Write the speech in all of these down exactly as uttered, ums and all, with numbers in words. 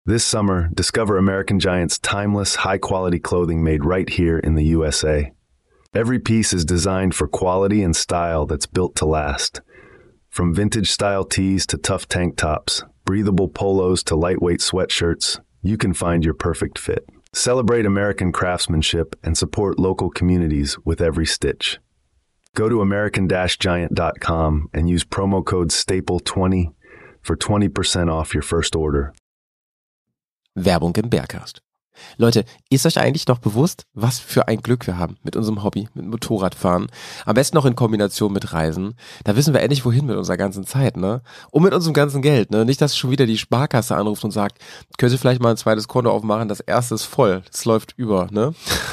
This summer, discover American Giant's timeless, high-quality clothing made right here in the U S A. Every piece is designed for quality and style that's built to last. From vintage-style tees to tough tank tops, breathable polos to lightweight sweatshirts, you can find your perfect fit. Celebrate American craftsmanship and support local communities with every stitch. Go to American Giant dot com and use promo code staple twenty for twenty percent off your first order. Werbung im Bergcast. Leute, ist euch eigentlich noch bewusst, was für ein Glück wir haben mit unserem Hobby, mit Motorradfahren? Am besten noch in Kombination mit Reisen. Da wissen wir endlich, wohin mit unserer ganzen Zeit, ne? Und mit unserem ganzen Geld, ne? Nicht, dass schon wieder die Sparkasse anruft und sagt, könnt ihr vielleicht mal ein zweites Konto aufmachen, das erste ist voll, es läuft über, ne?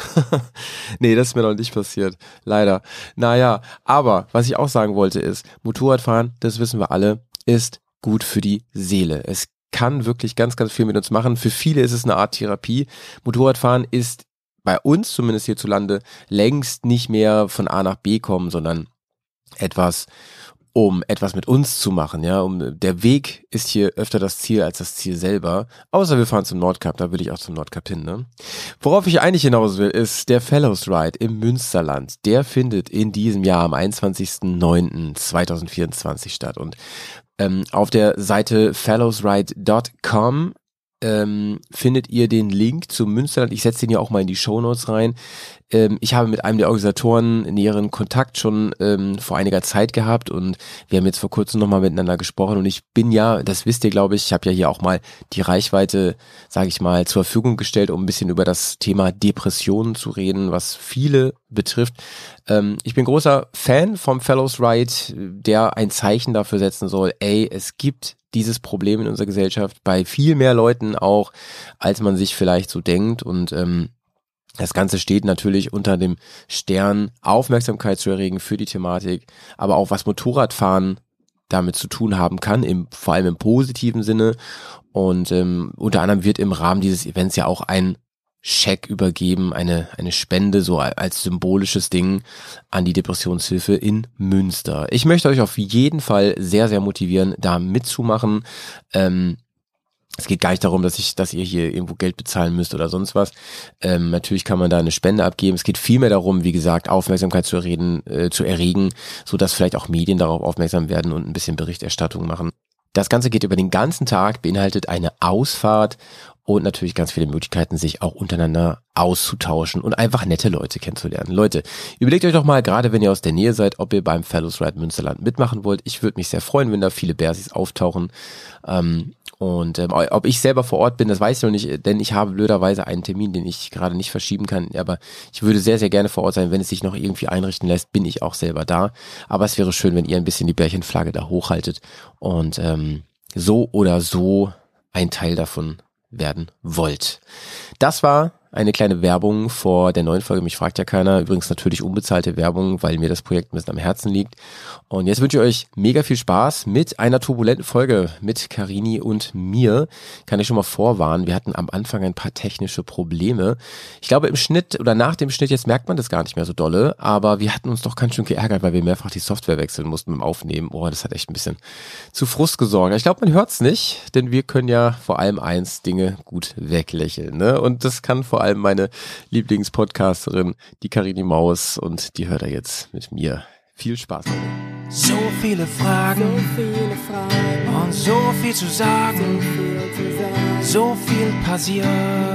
Nee, das ist mir noch nicht passiert, leider. Naja, aber was ich auch sagen wollte ist, Motorradfahren, das wissen wir alle, ist gut für die Seele. Es kann wirklich ganz, ganz viel mit uns machen. Für viele ist es eine Art Therapie. Motorradfahren ist bei uns, zumindest hierzulande, längst nicht mehr von A nach B kommen, sondern etwas, um etwas mit uns zu machen. Ja, um der Weg ist hier öfter das Ziel als das Ziel selber. Außer wir fahren zum Nordkap, da will ich auch zum Nordkap hin. Ne? Worauf ich eigentlich hinaus will, ist der Fellows Ride im Münsterland. Der findet in diesem Jahr am einundzwanzigsten neunten zweitausendvierundzwanzig statt. Und Ähm, auf der Seite fellows ride dot com ähm, findet ihr den Link zum Münsterland. Ich setze den ja auch mal in die Shownotes rein. Ähm, ich habe mit einem der Organisatoren näheren Kontakt schon ähm, vor einiger Zeit gehabt und wir haben jetzt vor kurzem nochmal miteinander gesprochen und ich bin ja, das wisst ihr glaube ich, ich habe ja hier auch mal die Reichweite, sage ich mal, zur Verfügung gestellt, um ein bisschen über das Thema Depressionen zu reden, was viele betrifft. Ähm, ich bin großer Fan vom Fellows Ride, der ein Zeichen dafür setzen soll, ey, es gibt dieses Problem in unserer Gesellschaft bei viel mehr Leuten auch, als man sich vielleicht so denkt und ähm, das Ganze steht natürlich unter dem Stern, Aufmerksamkeit zu erregen für die Thematik, aber auch was Motorradfahren damit zu tun haben kann, im, vor allem im positiven Sinne. Und ähm, unter anderem wird im Rahmen dieses Events ja auch ein Scheck übergeben, eine eine Spende, so als symbolisches Ding an die Depressionshilfe in Münster. Ich möchte euch auf jeden Fall sehr, sehr motivieren, da mitzumachen. Ähm, Es geht gar nicht darum, dass ich, dass ihr hier irgendwo Geld bezahlen müsst oder sonst was. Ähm, natürlich kann man da eine Spende abgeben. Es geht vielmehr darum, wie gesagt, Aufmerksamkeit zu erregen, äh, zu erregen, so dass vielleicht auch Medien darauf aufmerksam werden und ein bisschen Berichterstattung machen. Das Ganze geht über den ganzen Tag, beinhaltet eine Ausfahrt und natürlich ganz viele Möglichkeiten, sich auch untereinander auszutauschen und einfach nette Leute kennenzulernen. Leute, überlegt euch doch mal, gerade wenn ihr aus der Nähe seid, ob ihr beim Fellows Ride Münsterland mitmachen wollt. Ich würde mich sehr freuen, wenn da viele Bersis auftauchen. Ähm, und ähm, ob ich selber vor Ort bin, das weiß ich noch nicht, denn ich habe blöderweise einen Termin, den ich gerade nicht verschieben kann. Aber ich würde sehr, sehr gerne vor Ort sein. Wenn es sich noch irgendwie einrichten lässt, bin ich auch selber da. Aber es wäre schön, wenn ihr ein bisschen die Bärchenflagge da hochhaltet und ähm, so oder so ein Teil davon werden wollt. Das war eine kleine Werbung vor der neuen Folge. Mich fragt ja keiner. Übrigens natürlich unbezahlte Werbung, weil mir das Projekt ein bisschen am Herzen liegt. Und jetzt wünsche ich euch mega viel Spaß mit einer turbulenten Folge mit Karini und mir. Kann ich schon mal vorwarnen. Wir hatten am Anfang ein paar technische Probleme. Ich glaube im Schnitt oder nach dem Schnitt, jetzt merkt man das gar nicht mehr so dolle, aber wir hatten uns doch ganz schön geärgert, weil wir mehrfach die Software wechseln mussten beim Aufnehmen. Oh, das hat echt ein bisschen zu Frust gesorgt. Ich glaube, man hört es nicht, denn wir können ja vor allem eins, Dinge gut weglächeln, ne? Und das kann vor allem meine Lieblingspodcasterin, die Karini Maus, und die hört er jetzt mit mir. Viel Spaß. So viele Fragen, so viele Fragen und so viel zu sagen, so viel, zu sagen. So viel passiert,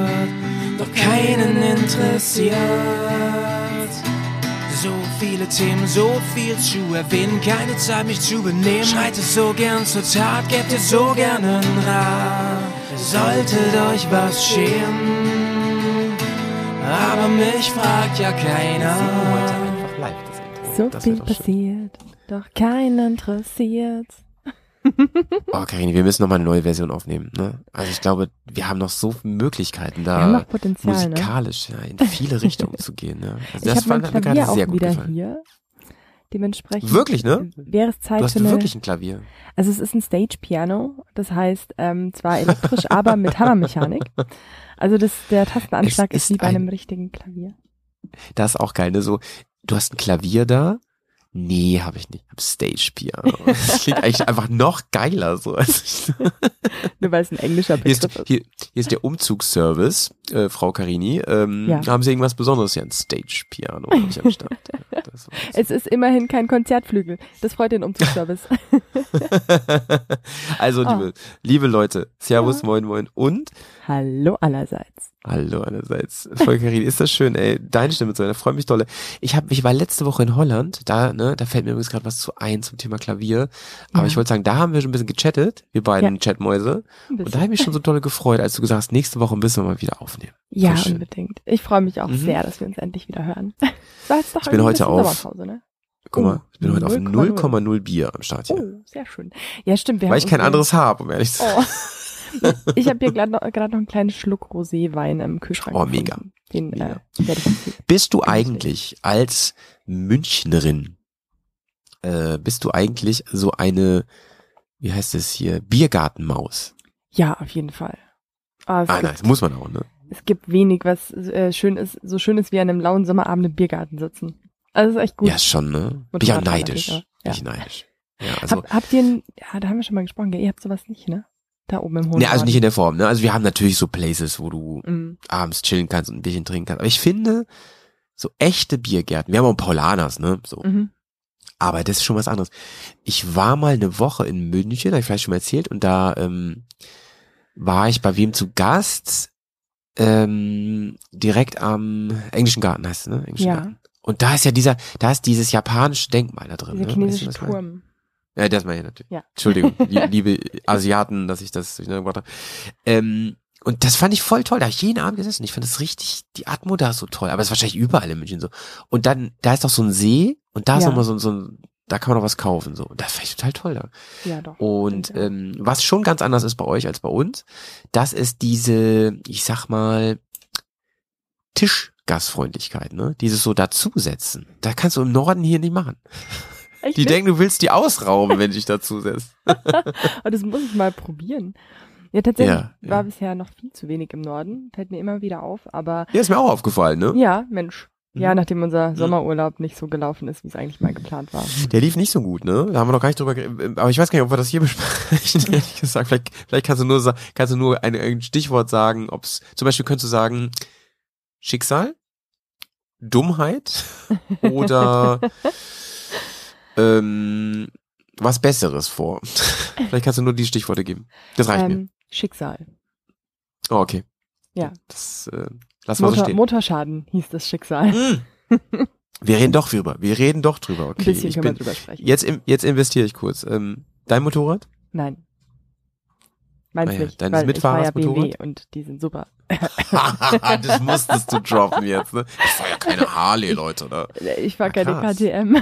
doch keinen interessiert. So viele Themen, so viel zu erwähnen, keine Zeit mich zu benehmen. Schreit es so gern zur Tat, gebt es so gern einen Rat. Solltet euch was scheren, aber mich fragt ja keiner. So viel passiert, doch keinen interessiert. Oh, Karini, wir müssen nochmal eine neue Version aufnehmen, ne? Also ich glaube, wir haben noch so viele Möglichkeiten da, wir haben noch Potenzial, musikalisch, ne? Ja, in viele Richtungen zu gehen, ne? Also ich das habe mein fand mir Klavier gerade sehr auch gut wieder gefallen. hier. Dementsprechend Wirklich, ne? wäre es Zeit Du hast für eine, wirklich ein Klavier. Also es ist ein Stage-Piano, das heißt ähm, zwar elektrisch, aber mit Hammermechanik. Also das, der Tastenanschlag Es ist wie ist bei einem ein- richtigen Klavier. Das ist auch geil, ne? So, du hast ein Klavier da, Nee, habe ich nicht. Ich hab Stage Piano. Das klingt eigentlich einfach noch geiler so. Als ich Nur weil es ein englischer hier, ist, Begriff ist. hier, hier ist der Umzugsservice, äh, Frau Carini. Ähm, Ja. Haben Sie irgendwas Besonderes? Ja, ein Stage Piano hab ich am Start. Ja, das war's. Es ist immerhin kein Konzertflügel. Das freut den Umzugsservice. Also, Ah. liebe, liebe Leute, Servus, Ja. moin, moin und Hallo allerseits. hallo einerseits. Frau Carini, ist das schön, ey. Deine Stimme zu hören, da freut mich dolle. Ich hab, ich war letzte Woche in Holland, da, ne, da fällt mir übrigens gerade was zu ein zum Thema Klavier. Aber Ja. ich wollte sagen, da haben wir schon ein bisschen gechattet, wir beiden Ja. Chatmäuse. Ein Und da bisschen. habe ich mich schon so doll gefreut, als du gesagt hast, nächste Woche müssen wir mal wieder aufnehmen. Ja, Voll schön. unbedingt. Ich freue mich auch Mhm. sehr, dass wir uns endlich wieder hören. Es war jetzt doch Ich bin ein heute bisschen auf- Sommerpause, ne? Guck mal, ich bin heute auf null Komma null. null Komma null Bier am Start hier. Oh, sehr schön. Ja, stimmt. Wir Weil haben ich kein unsere- anderes habe, um ehrlich zu sein. Oh. Ich habe hier gerade noch, grad noch einen kleinen Schluck Roséwein im Kühlschrank. Oh, mega. gefunden. Den Mega. Äh, werde ich empfehlen. Bist du eigentlich als Münchnerin, äh, bist du eigentlich so eine, wie heißt es hier, Biergartenmaus? Ja, auf jeden Fall. Ah, es, Ah, gibt, nein, das muss man auch, ne? es gibt wenig, was äh, schön ist, so schön ist wie an einem lauen Sommerabend im Biergarten sitzen. Also das ist echt gut. Ja, schon, ne? Bin ich auch Motorradfahren neidisch. natürlich, Bin aber- ich neidisch. Ja, also, Hab, habt ihr ein, ja, da haben wir schon mal gesprochen, gell? Ihr habt sowas nicht, ne? Da oben im Hohen ne, also nicht in Norden. der Form, ne? Also wir haben natürlich so Places, wo du Mhm. abends chillen kannst und ein Bierchen trinken kannst. Aber ich finde, so echte Biergärten, wir haben auch Paulaners, ne? So. Mhm. Aber das ist schon was anderes. Ich war mal eine Woche in München, habe ich vielleicht schon mal erzählt, und da ähm, war ich bei wem zu Gast? Ähm, direkt am Englischen Garten heißt es, ne? Englischen Ja. Garten. Und da ist ja dieser, da ist dieses japanische Denkmal da drin. Dieser ne? chinesische Weißt du, was ich meine? Turm. Ja, das meine ich natürlich. Ja. Entschuldigung, lie- liebe Asiaten, dass ich das durcheinander gebracht habe. Ähm, und das fand ich voll toll. Da habe ich jeden Abend gesessen. Ich fand das richtig, die Atmo da ist so toll. Aber es ist wahrscheinlich überall in München so. Und dann, da ist doch so ein See und da ist Ja. nochmal so, ein- so ein, da kann man noch was kaufen. So. Und das fand ich total toll da. Ja, doch. Und Stimmt, ja. ähm, was schon ganz anders ist bei euch als bei uns, das ist diese, ich sag mal, Tischgastfreundlichkeit, ne? Dieses so dazusetzen. Da kannst du im Norden hier nicht machen. Echt Die nicht? denken, du willst die ausrauben, wenn du dich dazusetzt. Aber das muss ich mal probieren. Ja, tatsächlich Ja, ja. war bisher noch viel zu wenig im Norden. Fällt mir immer wieder auf. Aber Ja, ist mir auch aufgefallen, ne? ja, Mensch. Ja, Mhm. nachdem unser Sommerurlaub nicht so gelaufen ist, wie es eigentlich mal geplant war. Der lief nicht so gut, ne? Da haben wir noch gar nicht drüber geredet. Aber ich weiß gar nicht, ob wir das hier besprechen, ehrlich gesagt. Vielleicht, vielleicht kannst du nur, sa- kannst du nur ein, ein Stichwort sagen, ob's, zum Beispiel könntest du sagen, Schicksal, Dummheit oder ähm, was Besseres vor. Vielleicht kannst du nur die Stichworte geben. Das reicht mir. Ähm, Schicksal. Oh, okay. Ja. Das äh, lass mal so Motor, stehen. Motorschaden hieß das Schicksal. Mm. Wir reden doch drüber. Wir reden doch drüber. Okay. Ein bisschen ich können wir bin, drüber sprechen. jetzt, im, jetzt investiere ich kurz. Ähm, dein Motorrad? Nein. Meins Ah ja, nicht. deines weil ich fahre ja Mitfahrers B M W Motorrad? und die sind super. Das musstest du droppen jetzt, ne? Ich fahr ja keine Harley, Leute, oder? Ich fahre Ja, keine krass. K T M.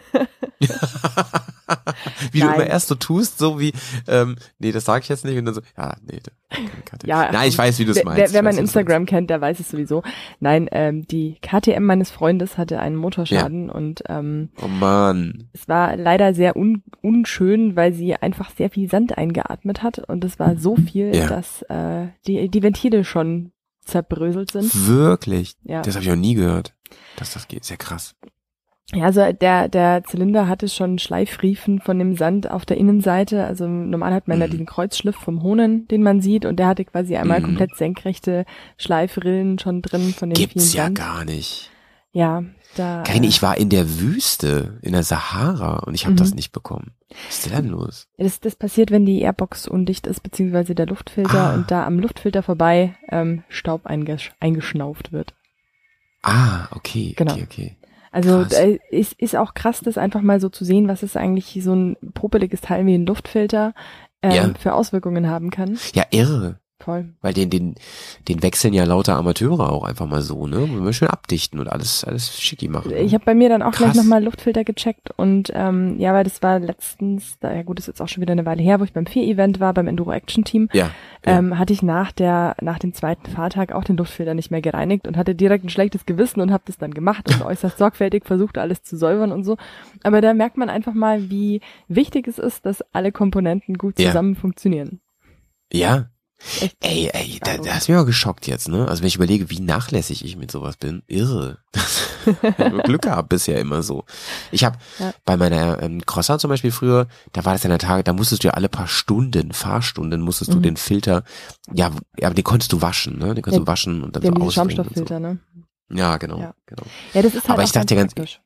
Wie du Nein. immer erst so tust, so wie, ähm, nee, das sage ich jetzt nicht, und dann so, ja, nee, da- keine Karte. Ja, Nein, ich weiß, wie du es Wer, meinst. wer, Ich wer weiß, mein wie du's Instagram kennt, der weiß es sowieso. Nein, ähm, die K T M meines Freundes hatte einen Motorschaden und ähm, meinst. Oh Mann. es war leider sehr un unschön, weil sie einfach sehr viel Sand eingeatmet hat und es war so viel, Ja. dass äh, die, die Ventile schon zerbröselt sind. Wirklich? Ja. Das habe ich auch nie gehört, dass das geht. Sehr krass. Ja, also der, der Zylinder hatte schon Schleifriefen von dem Sand auf der Innenseite. Also normal hat man ja Mhm. diesen Kreuzschliff vom Hohnen, den man sieht, und der hatte quasi einmal Mhm. komplett senkrechte Schleifrillen schon drin von den Gibt's vielen ja Sand. gar nicht. Ja, da. Karin, äh, ich war in der Wüste, in der Sahara, und ich habe Mhm. das nicht bekommen. Was ist denn los? Das, das passiert, wenn die Airbox undicht ist, beziehungsweise der Luftfilter Ah. und da am Luftfilter vorbei ähm, Staub eingesch eingeschnauft wird. Ah, okay, Genau. okay, okay. Also Krass. äh, ist, ist auch krass, das einfach mal so zu sehen, was es eigentlich so ein popeliges Teil wie ein Luftfilter ähm, Ja. für Auswirkungen haben kann. Ja, irre. Voll. Weil den, den, den wechseln ja lauter Amateure auch einfach mal so, ne? Wollen wir schön abdichten und alles, alles schicki machen. Ne? Ich habe bei mir dann auch Krass. gleich nochmal Luftfilter gecheckt und ähm, ja, weil das war letztens, da, ja gut, das ist jetzt auch schon wieder eine Weile her, wo ich beim Vier-Event war, beim Enduro Action Team, ja, ja. ähm, hatte ich nach der nach dem zweiten Fahrtag auch den Luftfilter nicht mehr gereinigt und hatte direkt ein schlechtes Gewissen und habe das dann gemacht und äußerst sorgfältig versucht, alles zu säubern und so. Aber da merkt man einfach mal, wie wichtig es ist, dass alle Komponenten gut Ja. zusammen funktionieren. Ja, Echt Ey, ey, da, Ahnung. da hast du mich auch geschockt jetzt, ne? Also wenn ich überlege, wie nachlässig ich mit sowas bin, irre. Ich hab Glück gehabt bisher immer so. Ich habe Ja. bei meiner ähm, Crosser zum Beispiel früher, da war das ja der Tage, da musstest du ja alle paar Stunden, Fahrstunden, musstest du Mhm. den Filter, ja, ja, aber den konntest du waschen, ne? Den konntest Ja, du waschen und dann Wir so haben diese ausbringen und Schaumstofffilter, ne? so. Ja, genau, Ja. genau. Ja, das ist halt Aber auch ich sag dir ganz- praktisch.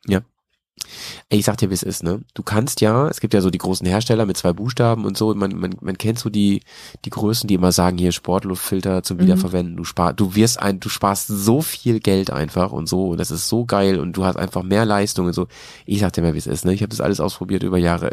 Ey, ich sag dir, wie es ist, ne? Du kannst ja, es gibt ja so die großen Hersteller mit zwei Buchstaben und so, man, man, man kennt so die, die Größen, die immer sagen, hier Sportluftfilter zum Mhm. Wiederverwenden, du spar, du wirst ein, du sparst so viel Geld einfach und so, und das ist so geil und du hast einfach mehr Leistung und so. Ich sag dir mal, wie es ist, ne? Ich habe das alles ausprobiert über Jahre.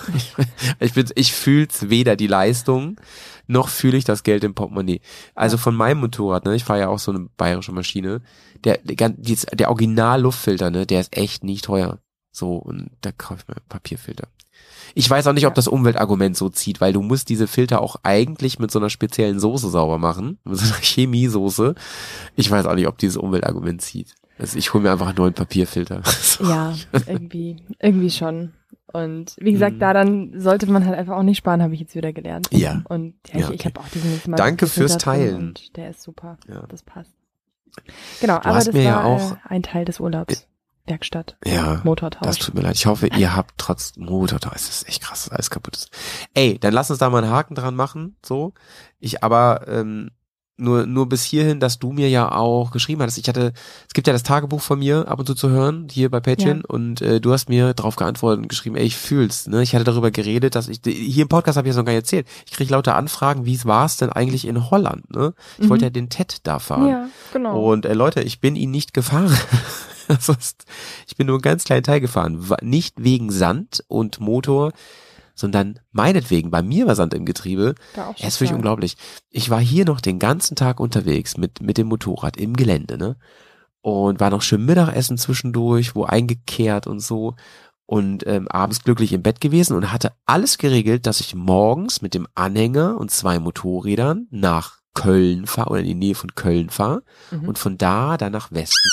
Ich bin, ich fühl's weder die Leistung, noch fühle ich das Geld im Portemonnaie. Also von meinem Motorrad, ne? Ich fahre ja auch so eine bayerische Maschine, der, der, gan- die- der Original-Luftfilter, ne? Der ist echt nicht teuer. So, und da kaufe ich mir einen Papierfilter. Ich weiß auch nicht, ob Ja. das Umweltargument so zieht, weil du musst diese Filter auch eigentlich mit so einer speziellen Soße sauber machen, mit so einer Chemiesoße. Ich weiß auch nicht, ob dieses Umweltargument zieht. Also ich hole mir einfach einen neuen Papierfilter. So. Ja, irgendwie, irgendwie schon. Und wie gesagt, Mhm. daran sollte man halt einfach auch nicht sparen, habe ich jetzt wieder gelernt. Ja. Und ja, Ja, ich, ich okay. habe auch diesen Smart Danke fürs Filter drin Teilen. Und der ist super. Ja. Das passt. Genau, Du aber hast das mir war ja auch- äh, ein Teil des Urlaubs. Werkstatt. Ja, Motortausch. das tut mir leid. Ich hoffe, ihr habt trotz Motortausch, es ist echt krass, dass alles kaputt ist. Ey, dann lass uns da mal einen Haken dran machen, so. Ich aber ähm, nur nur bis hierhin, dass du mir ja auch geschrieben hattest. Ich hatte, es gibt ja das Tagebuch von mir ab und zu zu hören, hier bei Patreon, Ja. und äh, du hast mir drauf geantwortet und geschrieben, ey, ich fühl's, ne? Ich hatte darüber geredet, dass ich, hier im Podcast habe ich das noch gar nicht erzählt, ich kriege lauter Anfragen, wie es war's denn eigentlich in Holland, ne? Ich Mhm. wollte ja den T E D da fahren. Ja, genau. Und äh, Leute, ich bin ihn nicht gefahren. Das ist, ich bin nur einen ganz kleinen Teil gefahren. Wa- Nicht wegen Sand und Motor, sondern meinetwegen. Bei mir war Sand im Getriebe. War auch Es ist wirklich klar. unglaublich. Ich war hier noch den ganzen Tag unterwegs mit, mit dem Motorrad im Gelände, ne? Und war noch schön Mittagessen zwischendurch, wo eingekehrt und so. Und ähm, abends glücklich im Bett gewesen und hatte alles geregelt, dass ich morgens mit dem Anhänger und zwei Motorrädern nach Köln fahre oder in die Nähe von Köln fahre Mhm. und von da dann nach Westen.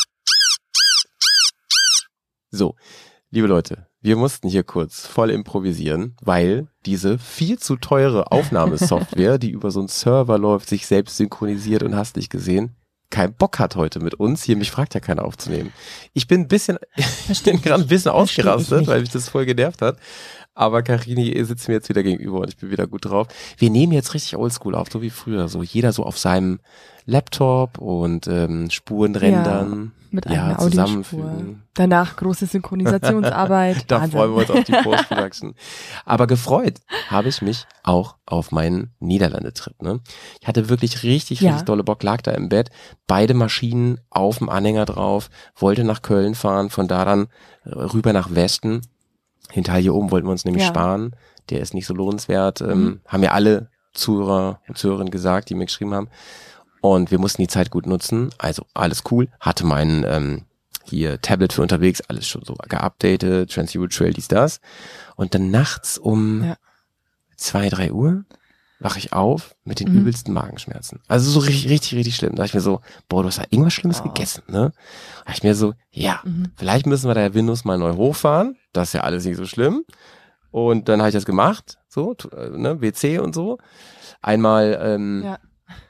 So, liebe Leute, wir mussten hier kurz voll improvisieren, weil diese viel zu teure Aufnahmesoftware, die über so einen Server läuft, sich selbst synchronisiert und hast nicht gesehen, keinen Bock hat heute mit uns. Hier, mich fragt ja keiner aufzunehmen. Ich bin ein bisschen, ich bin gerade ein bisschen Versteh ich ausgerastet, nicht. weil mich das voll genervt hat. Aber Karini sitzt mir jetzt wieder gegenüber und ich bin wieder gut drauf. Wir nehmen jetzt richtig oldschool auf, so wie früher. So jeder so auf seinem Laptop und ähm, Spuren rendern. Mit ja, einer Audiospur. zusammenfügen. Danach große Synchronisationsarbeit. Da Wahnsinn. freuen wir uns auf die Post-Production. Aber gefreut habe ich mich auch auf meinen Niederlande-Trip. Ne? Ich hatte wirklich richtig, Ja. richtig dolle Bock, lag da im Bett, beide Maschinen auf dem Anhänger drauf, wollte nach Köln fahren, von da dann äh, rüber nach Westen. Den Teil hier oben wollten wir uns nämlich Ja. sparen. Der ist nicht so lohnenswert. Ähm, Mhm. haben ja alle Zuhörer und Zuhörerinnen gesagt, die mir geschrieben haben. Und wir mussten die Zeit gut nutzen. Also alles cool. Hatte mein ähm, hier Tablet für unterwegs, alles schon so geupdatet, Trans-Euro Trail, dies, das. Und dann nachts um Ja. zwei, drei Uhr wache ich auf mit den Mhm. übelsten Magenschmerzen. Also so richtig, richtig, richtig schlimm. Da dachte ich mir so, boah, du hast ja irgendwas Schlimmes Oh. gegessen, ne? Da dachte ich mir so, ja, Mhm. vielleicht müssen wir da Windows mal neu hochfahren. Das ist ja alles nicht so schlimm. Und dann habe ich das gemacht, so, t- äh, ne, W C und so. Einmal, ähm, Ja.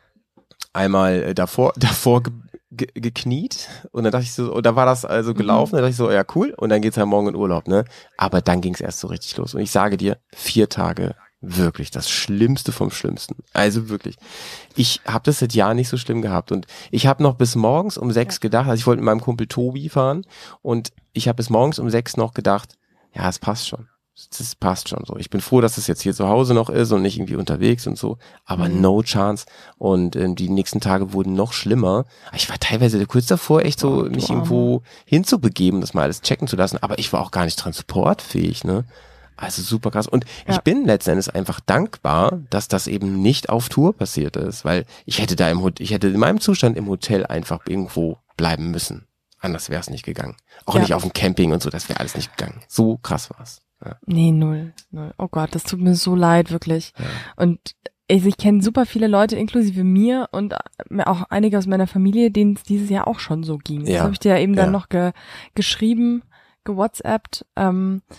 einmal äh, davor, davor ge ge gekniet und dann dachte ich so, und da war das also gelaufen, dann dachte ich so, ja cool, und dann geht's ja morgen in Urlaub, ne? Aber dann ging's erst so richtig los. Und ich sage dir, vier Tage wirklich das Schlimmste vom Schlimmsten. Also wirklich. Ich habe das seit Jahren nicht so schlimm gehabt. Und ich habe noch bis morgens um sechs Ja. gedacht, also ich wollte mit meinem Kumpel Tobi fahren und ich habe bis morgens um sechs noch gedacht, ja, es passt schon. Das passt schon so. Ich bin froh, dass es jetzt hier zu Hause noch ist und nicht irgendwie unterwegs und so. Aber Mhm. no chance. Und ähm, die nächsten Tage wurden noch schlimmer. Ich war teilweise kurz davor, echt so Oh, du mich Armer. irgendwo hinzubegeben, das mal alles checken zu lassen. Aber ich war auch gar nicht transportfähig, ne? Also super krass. Und Ja. ich bin letzten Endes einfach dankbar, dass das eben nicht auf Tour passiert ist, weil ich hätte da im Hotel, ich hätte in meinem Zustand im Hotel einfach irgendwo bleiben müssen. Anders wäre es nicht gegangen. Auch Ja. nicht auf dem Camping und so, das wäre alles nicht gegangen. So krass war's. Ja. Nee, null, null. Oh Gott, das tut mir so leid, wirklich. Ja. Und also ich kenne super viele Leute, inklusive mir und auch einige aus meiner Familie, denen es dieses Jahr auch schon so ging. Ja. Das habe ich dir ja eben dann Ja. noch ge geschrieben, gewhatsappt, ähm,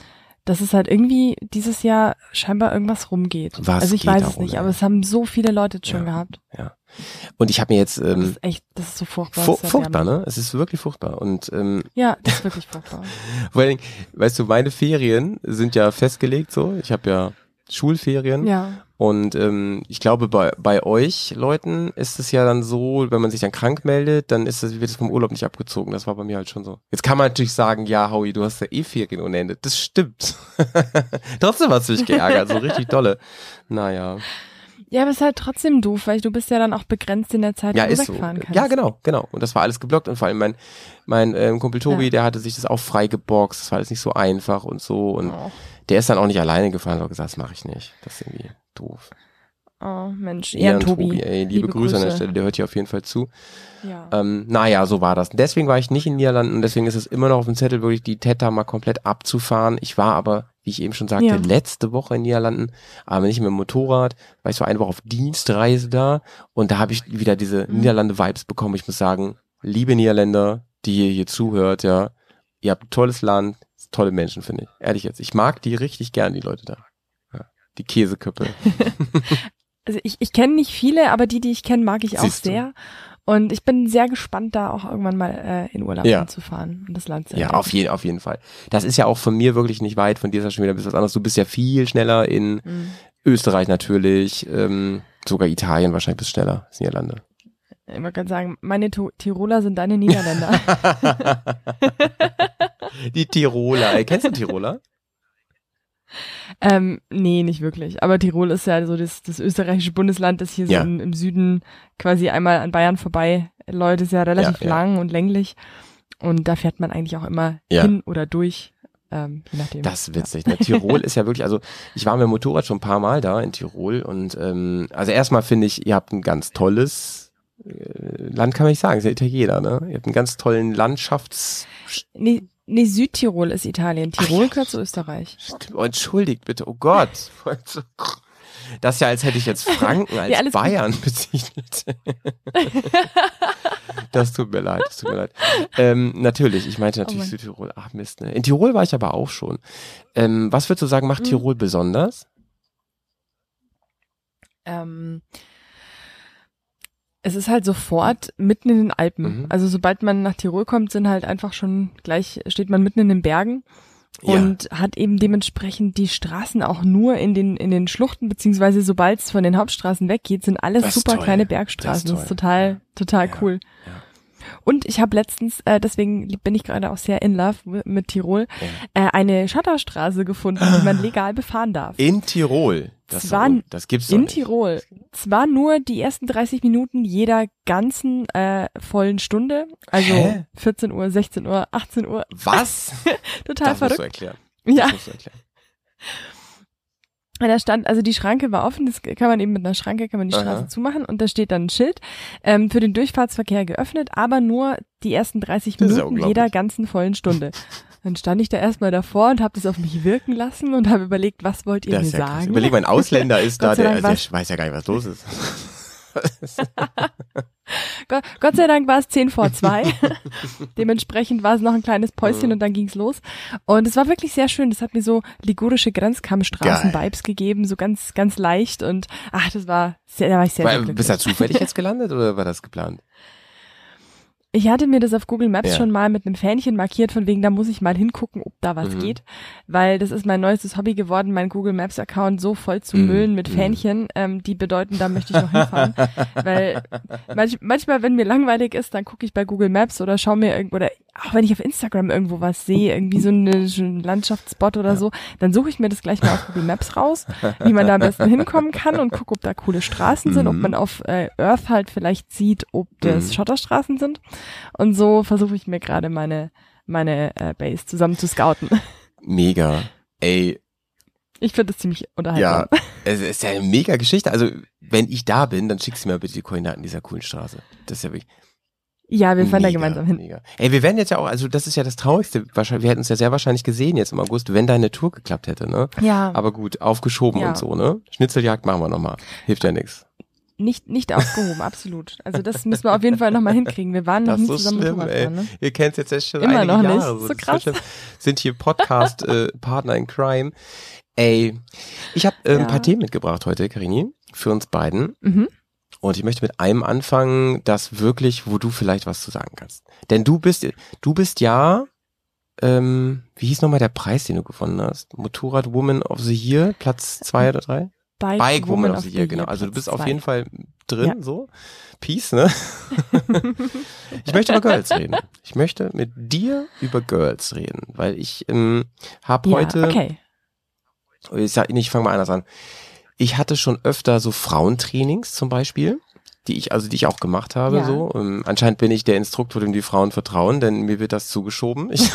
dass es halt irgendwie dieses Jahr scheinbar irgendwas rumgeht. Was also ich geht weiß da es rum, nicht, ey? aber es haben so viele Leute jetzt schon Ja. gehabt. Ja. Und ich habe mir jetzt Das ähm, ist echt, das ist so furchtbar. fu- das ist ja furchtbar, erbärmlich. ne? Es ist wirklich furchtbar. Und ähm, Ja, das ist wirklich furchtbar. vor allen Dingen, weißt du, meine Ferien sind ja festgelegt so. Ich habe ja Schulferien. Ja. Und ähm, ich glaube, bei bei euch Leuten ist es ja dann so, wenn man sich dann krank meldet, dann ist das, wird es vom Urlaub nicht abgezogen. Das war bei mir halt schon so. Jetzt kann man natürlich sagen, ja, Howie, du hast ja eh Ferien ohne Ende. Das stimmt. Trotzdem hast du dich geärgert, so richtig dolle. Naja. Ja, aber es ist halt trotzdem doof, weil du bist ja dann auch begrenzt in der Zeit, Ja, wo du ist so. wegfahren kannst. Ja, genau, genau. Und das war alles geblockt und vor allem mein mein ähm, Kumpel Tobi, Ja. der hatte sich das auch frei geboxt. Das war alles nicht so einfach und so. Und Oh. der ist dann auch nicht alleine gefahren, hat auch gesagt, das mache ich nicht. Das ist irgendwie doof. Oh, Mensch, Ian Ian Tobi. ey, liebe, Grüße an der Stelle, der hört hier auf jeden Fall zu. Ja. Ähm, naja, so war das. Deswegen war ich nicht in Niederlanden und deswegen ist es immer noch auf dem Zettel, wirklich die Theta mal komplett abzufahren. Ich war aber, wie ich eben schon sagte, Ja. letzte Woche in Niederlanden, aber nicht mit dem Motorrad, war ich so eine Woche auf Dienstreise da und da habe ich wieder diese Mhm. Niederlande-Vibes bekommen. Ich muss sagen, liebe Niederländer, die ihr hier zuhört, ja, ihr habt ein tolles Land, tolle Menschen, finde ich. Ehrlich jetzt. Ich mag die richtig gern, die Leute da. Ja, die Käseköppe. Also ich, ich kenne nicht viele, aber die, die ich kenne, mag ich auch Siehst du. sehr. Und ich bin sehr gespannt, da auch irgendwann mal äh, in Urlaub Ja. hinzufahren und das Land zu Ja, entdecken. auf jeden, auf jeden Fall. Das ist ja auch von mir wirklich nicht weit, von dir ist das schon wieder ein bisschen was anderes. Du bist ja viel schneller in Mhm. Österreich natürlich, ähm, sogar Italien wahrscheinlich bist du schneller als Niederlande. Ich wollte gerade sagen, meine Tu- Tiroler sind deine Niederländer. Die Tiroler, ey, kennst du Tiroler? ähm, nee, nicht wirklich. Aber Tirol ist ja so das, das österreichische Bundesland, das hier Ja. so im, im Süden quasi einmal an Bayern vorbei läuft. Ist ja relativ Ja, ja. lang und länglich. Und da fährt man eigentlich auch immer Ja. hin oder durch. Ähm, je nachdem. Das ist witzig. Ne? Tirol ist ja wirklich, also ich war mit dem Motorrad schon ein paar Mal da in Tirol und ähm, also erstmal finde ich, ihr habt ein ganz tolles äh, Land, kann man nicht sagen, ist ja Italiener, ne? Ihr habt einen ganz tollen Landschafts... Nee, nee, Südtirol ist Italien. Tirol Ach ja. gehört zu Österreich. Oh, entschuldigt bitte, oh Gott. Das ist ja, als hätte ich jetzt Franken als Ja, alles gut. Bayern bezeichnet. Das tut mir leid, das tut mir leid. Ähm, natürlich, ich meinte natürlich Oh Mann. Südtirol. Ach Mist, ne? In Tirol war ich aber auch schon. Ähm, was würdest du sagen, macht Mhm. Tirol besonders? Ähm, es ist halt sofort mitten in den Alpen. Mhm. Also sobald man nach Tirol kommt, sind halt einfach schon gleich, steht man mitten in den Bergen Ja. und hat eben dementsprechend die Straßen auch nur in den, in den Schluchten, beziehungsweise sobald es von den Hauptstraßen weggeht, sind alles Das ist super toll. kleine Das Bergstraßen. ist Das ist toll. total, total Ja. cool. Ja. Und ich habe letztens, äh, deswegen bin ich gerade auch sehr in love wi- mit Tirol, äh, eine Schotterstraße gefunden, die man legal befahren darf. In Tirol. Das, Zwar oh, das gibt's doch In nicht. Tirol. Zwar nur die ersten dreißig Minuten jeder ganzen äh, vollen Stunde, also Hä? vierzehn Uhr, sechzehn Uhr, achtzehn Uhr, Was? total Das musst du verrückt. erklären. Ja, Das musst du erklären. da stand, also die Schranke war offen, das kann man eben mit einer Schranke, kann man die Aha. Straße zumachen und da steht dann ein Schild, ähm, für den Durchfahrtsverkehr geöffnet, aber nur die ersten dreißig Das ist ja Minuten unglaublich. jeder ganzen vollen Stunde. Dann stand ich da erstmal davor und habe das auf mich wirken lassen und habe überlegt, was wollt ihr Das mir ist ja krass. sagen? Überleg mal, ein Ausländer ist da, Gott sei der, Dank also war's- der weiß ja gar nicht, was los ist. Gott, Gott sei Dank war es zehn vor zwei. Dementsprechend war es noch ein kleines Päuschen Mhm. und dann ging's los. Und es war wirklich sehr schön. Das hat mir so ligurische Grenzkammstraßen-Vibes gegeben, so ganz, ganz leicht. Und ach, das war sehr, da war ich sehr, sehr War, glücklich. bist du da zufällig jetzt gelandet oder war das geplant? Ich hatte mir das auf Google Maps Ja. schon mal mit einem Fähnchen markiert, von wegen, da muss ich mal hingucken, ob da was Mhm. geht. Weil das ist mein neuestes Hobby geworden, mein Google Maps Account so voll zu Mhm. müllen mit Mhm. Fähnchen, ähm, die bedeuten, da möchte ich noch hinfahren. Weil manch, manchmal, wenn mir langweilig ist, dann gucke ich bei Google Maps oder schaue mir irgendwo, oder auch wenn ich auf Instagram irgendwo was sehe, irgendwie so eine, so ein Landschaftsspot oder so, dann suche ich mir das gleich mal auf Google Maps raus, wie man da am besten hinkommen kann und gucke, ob da coole Straßen sind, ob Mhm. man auf äh, Earth halt vielleicht sieht, ob das Mhm. Schotterstraßen sind. Und so versuche ich mir gerade meine meine äh, Base zusammen zu scouten. Mega. Ey, Ich finde das ziemlich unterhaltsam. ja, es ist ja eine mega Geschichte. Also, wenn ich da bin, dann schickst du mir bitte die Koordinaten dieser coolen Straße. Das ist ja wirklich Ja, wir fahren da mega, gemeinsam hin. Mega. Ey, wir werden jetzt ja auch, also das ist ja das Traurigste, wahrscheinlich, wir hätten uns ja sehr wahrscheinlich gesehen jetzt im August, wenn deine Tour geklappt hätte, ne? Ja. Aber gut, aufgeschoben Ja. und so, ne? Schnitzeljagd machen wir nochmal. Hilft ja nix. Nicht, nicht aufgehoben, absolut. Also das müssen wir auf jeden Fall nochmal hinkriegen. Wir waren noch Das nie ist so zusammen schlimm, Motorrad ey. fahren, ne? Ihr kennt es jetzt echt schon Immer einige noch nicht. Jahre. So Das krass. ist sind hier Podcast-Partner in Crime. Ey, ich habe äh, Ja. ein paar Themen mitgebracht heute, Karini, für uns beiden. Mhm. Und ich möchte mit einem anfangen, das wirklich, wo du vielleicht was zu sagen kannst. Denn du bist, du bist ja, ähm, wie hieß nochmal der Preis, den du gewonnen hast? Motorrad Woman of the Year, Platz zwei oder drei? Bike, Bike Woman of the Year, Year, genau. Also du Platz bist auf zwei. jeden Fall drin, Ja. so. Peace, ne? Ich möchte über Girls reden. Ich möchte mit dir über Girls reden, weil ich ähm, habe Ja, heute, okay. ich, sag, ich fange mal anders an. Ich hatte schon öfter so Frauentrainings zum Beispiel, die ich also die ich auch gemacht habe. Ja. So ähm, anscheinend bin ich der Instruktor, dem die Frauen vertrauen, denn mir wird das zugeschoben. Ich,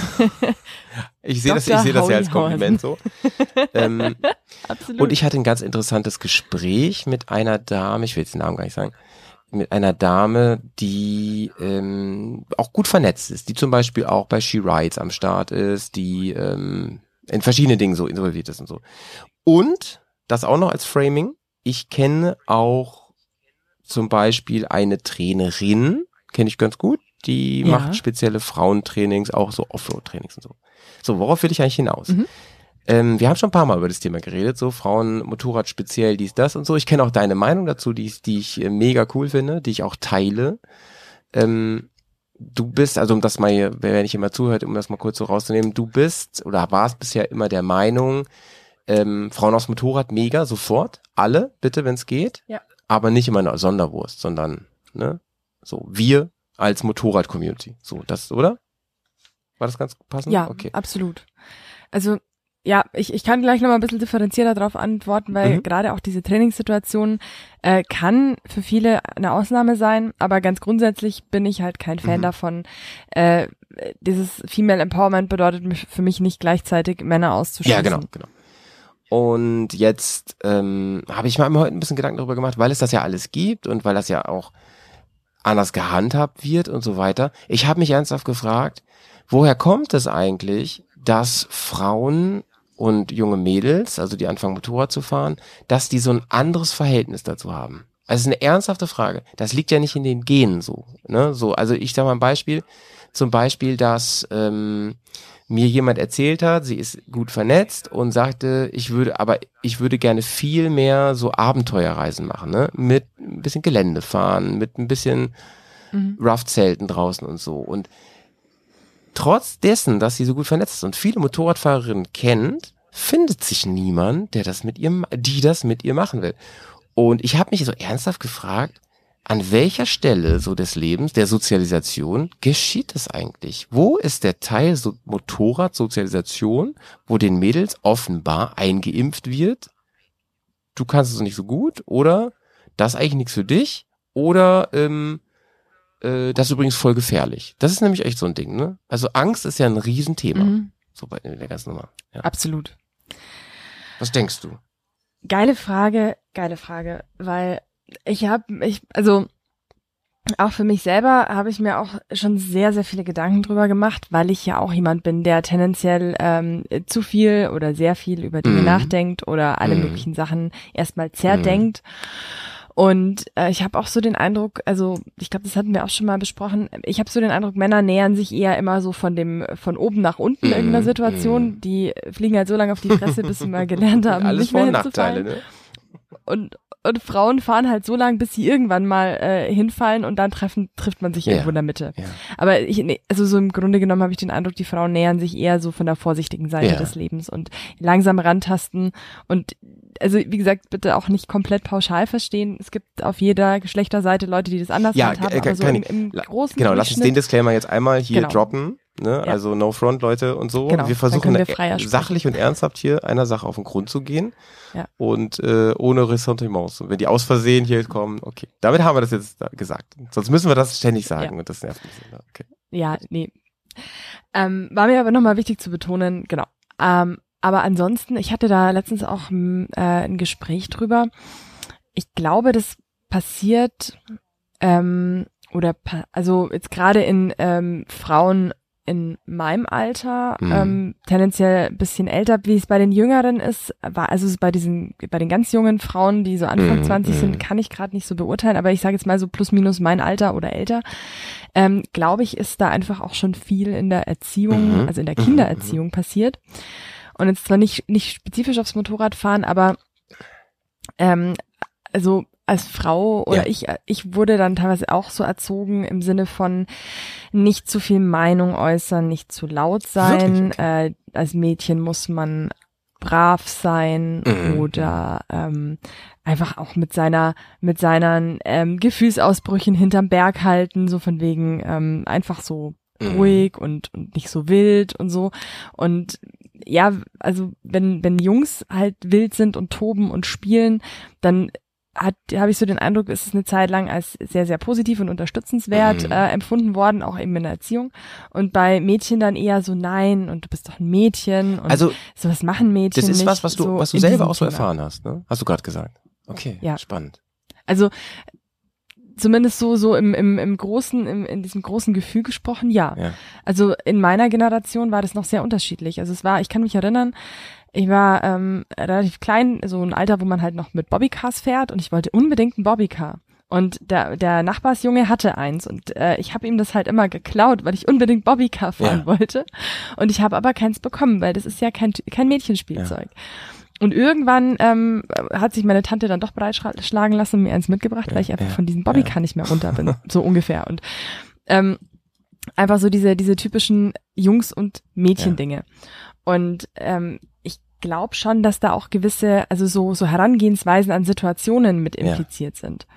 ich sehe das, ich sehe das ja als Kompliment so. Ähm, Absolut. und ich hatte ein ganz interessantes Gespräch mit einer Dame, ich will jetzt den Namen gar nicht sagen, mit einer Dame, die ähm, auch gut vernetzt ist, die zum Beispiel auch bei She Rides am Start ist, die ähm, in verschiedenen Dingen so involviert ist und so. Und das auch noch als Framing, ich kenne auch zum Beispiel eine Trainerin, kenne ich ganz gut, die Ja. macht spezielle Frauentrainings, auch so Offroad-Trainings und so. So, worauf will ich eigentlich hinaus? Mhm. Ähm, wir haben schon ein paar Mal über das Thema geredet, so Frauen, Motorrad speziell, dies, das und so. Ich kenne auch deine Meinung dazu, die, ich- die ich äh, mega cool finde, die ich auch teile. Ähm, du bist, also um das mal hier, wer nicht immer zuhört, um das mal kurz so rauszunehmen, du bist oder warst bisher immer der Meinung, ähm, Frauen aufs Motorrad mega, sofort, alle, bitte, wenn es geht. Ja. Aber nicht immer eine Sonderwurst, sondern, ne, so, wir als Motorrad-Community. So, das, oder? War das ganz passend? Ja, Okay. absolut. Also ja, ich, ich kann gleich nochmal ein bisschen differenzierter darauf antworten, weil Mhm. gerade auch diese Trainingssituation äh, kann für viele eine Ausnahme sein, aber ganz grundsätzlich bin ich halt kein Fan Mhm. davon. Äh, dieses Female Empowerment bedeutet mich- für mich nicht gleichzeitig Männer auszuschließen. Ja, genau, genau. Und jetzt ähm, habe ich mir heute ein bisschen Gedanken darüber gemacht, weil es das ja alles gibt und weil das ja auch anders gehandhabt wird und so weiter. Ich habe mich ernsthaft gefragt, woher kommt es eigentlich, dass Frauen und junge Mädels, also die anfangen Motorrad zu fahren, dass die so ein anderes Verhältnis dazu haben? Also es ist eine ernsthafte Frage. Das liegt ja nicht in den Genen so. Ne? So, also ich sage mal ein Beispiel. Zum Beispiel, dass ähm, mir jemand erzählt hat, sie ist gut vernetzt und sagte, ich würde, aber ich würde gerne viel mehr so Abenteuerreisen machen, ne? Mit ein bisschen Gelände fahren, mit ein bisschen Mhm. Rough-Zelten draußen und so. Und trotz dessen, dass sie so gut vernetzt ist und viele Motorradfahrerinnen kennt, findet sich niemand, der das mit ihr, die das mit ihr machen will. Und ich habe mich so ernsthaft gefragt, an welcher Stelle so des Lebens, der Sozialisation, geschieht das eigentlich? Wo ist der Teil so Motorradsozialisation, wo den Mädels offenbar eingeimpft wird, du kannst es nicht so gut, oder das ist eigentlich nichts für dich, oder ähm, äh, das ist übrigens voll gefährlich. Das ist nämlich echt so ein Ding, ne? Also Angst ist ja ein Riesenthema, Mhm. so bei der ganzen Nummer. Ja. Absolut. Was denkst du? Geile Frage, geile Frage, weil ich habe, ich, also auch für mich selber habe ich mir auch schon sehr, sehr viele Gedanken drüber gemacht, weil ich ja auch jemand bin, der tendenziell ähm, zu viel oder sehr viel über Dinge Mhm. nachdenkt oder alle Mhm. möglichen Sachen erstmal zerdenkt. Und äh, ich habe auch so den Eindruck, also ich glaube, das hatten wir auch schon mal besprochen, ich habe so den Eindruck, Männer nähern sich eher immer so von dem von oben nach unten Mhm. irgendeiner Situation. Die fliegen halt so lange auf die Fresse, bis sie mal gelernt haben, Alles nicht mehr Vor- und Nachteile, hinzufallen. ne? Und, und Frauen fahren halt so lang, bis sie irgendwann mal äh, hinfallen und dann treffen, trifft man sich Ja. irgendwo in der Mitte. Ja. Aber ich, nee, also so im Grunde genommen habe ich den Eindruck, die Frauen nähern sich eher so von der vorsichtigen Seite Ja. des Lebens und langsam rantasten und also wie gesagt, bitte auch nicht komplett pauschal verstehen. Es gibt auf jeder Geschlechterseite Leute, die das anders Ja, handhaben, äh, aber so kann im, ich- im La- großen Genau, lass uns den Durchschnitt, Disclaimer jetzt einmal hier Genau. droppen. Ne? Ja. Also No Front, Leute und so. Genau, Wir versuchen dann können wir äh, freier sprechen. sachlich und ernsthaft hier einer Sache auf den Grund zu gehen. Ja. Und äh, ohne Ressentiments. Und wenn die aus Versehen hier kommen, okay. Damit haben wir das jetzt da gesagt. Sonst müssen wir das ständig sagen Ja. und das nervt mich. Ja, okay. ja, nee. Ähm, war mir aber nochmal wichtig zu betonen, genau. Ähm, aber ansonsten, ich hatte da letztens auch m, äh, ein Gespräch drüber. Ich glaube, das passiert, ähm, oder pa also jetzt gerade in ähm, Frauen in meinem Alter, Mhm. ähm, tendenziell ein bisschen älter, wie es bei den Jüngeren ist, war also bei diesen, bei den ganz jungen Frauen, die so Anfang Mhm, zwanzig mhm. sind, kann ich gerade nicht so beurteilen, aber ich sage jetzt mal so plus minus mein Alter oder älter, ähm, glaube ich, ist da einfach auch schon viel in der Erziehung, Mhm, also in der mhm, Kindererziehung passiert. Und jetzt zwar nicht, nicht spezifisch aufs Motorradfahren, aber ähm, also als Frau oder Ja. ich, ich wurde dann teilweise auch so erzogen im Sinne von nicht zu viel Meinung äußern, nicht zu laut sein. Wirklich? Äh, als Mädchen muss man brav sein Mhm. oder ähm, einfach auch mit seiner mit seinen ähm, Gefühlsausbrüchen hinterm Berg halten, so von wegen ähm, einfach so Mhm. ruhig und, und nicht so wild und so. Und ja, also wenn wenn Jungs halt wild sind und toben und spielen, dann hat habe ich so den Eindruck, ist es eine Zeit lang als sehr, sehr positiv und unterstützenswert Mhm. äh, empfunden worden, auch eben in der Erziehung. Und bei Mädchen dann eher so, nein, und du bist doch ein Mädchen und Also sowas machen Mädchen das ist nicht. was, was du, so was du in selber diesem auch so Thema. erfahren hast, ne? Hast du gerade gesagt. Okay, Ja. spannend. Also zumindest so so im im im großen im, in diesem großen Gefühl gesprochen, ja. Ja. Also in meiner Generation war das noch sehr unterschiedlich. Also es war, ich kann mich erinnern, ich war ähm, relativ klein, so ein Alter, wo man halt noch mit Bobbycars fährt und ich wollte unbedingt ein Bobbycar. Und der der Nachbarsjunge hatte eins und äh, ich habe ihm das halt immer geklaut, weil ich unbedingt Bobbycar fahren Ja. wollte. Und ich habe aber keins bekommen, weil das ist ja kein kein Mädchenspielzeug. Und irgendwann ähm, hat sich meine Tante dann doch breitschlagen lassen und mir eins mitgebracht, weil ich einfach ja, von diesem Bobbycar nicht mehr runter bin, so ungefähr. Und ähm, einfach so diese diese typischen Jungs- und Mädchendinge. Und ähm, ich glaube schon, dass da auch gewisse, also so so Herangehensweisen an Situationen mit Ja. impliziert sind.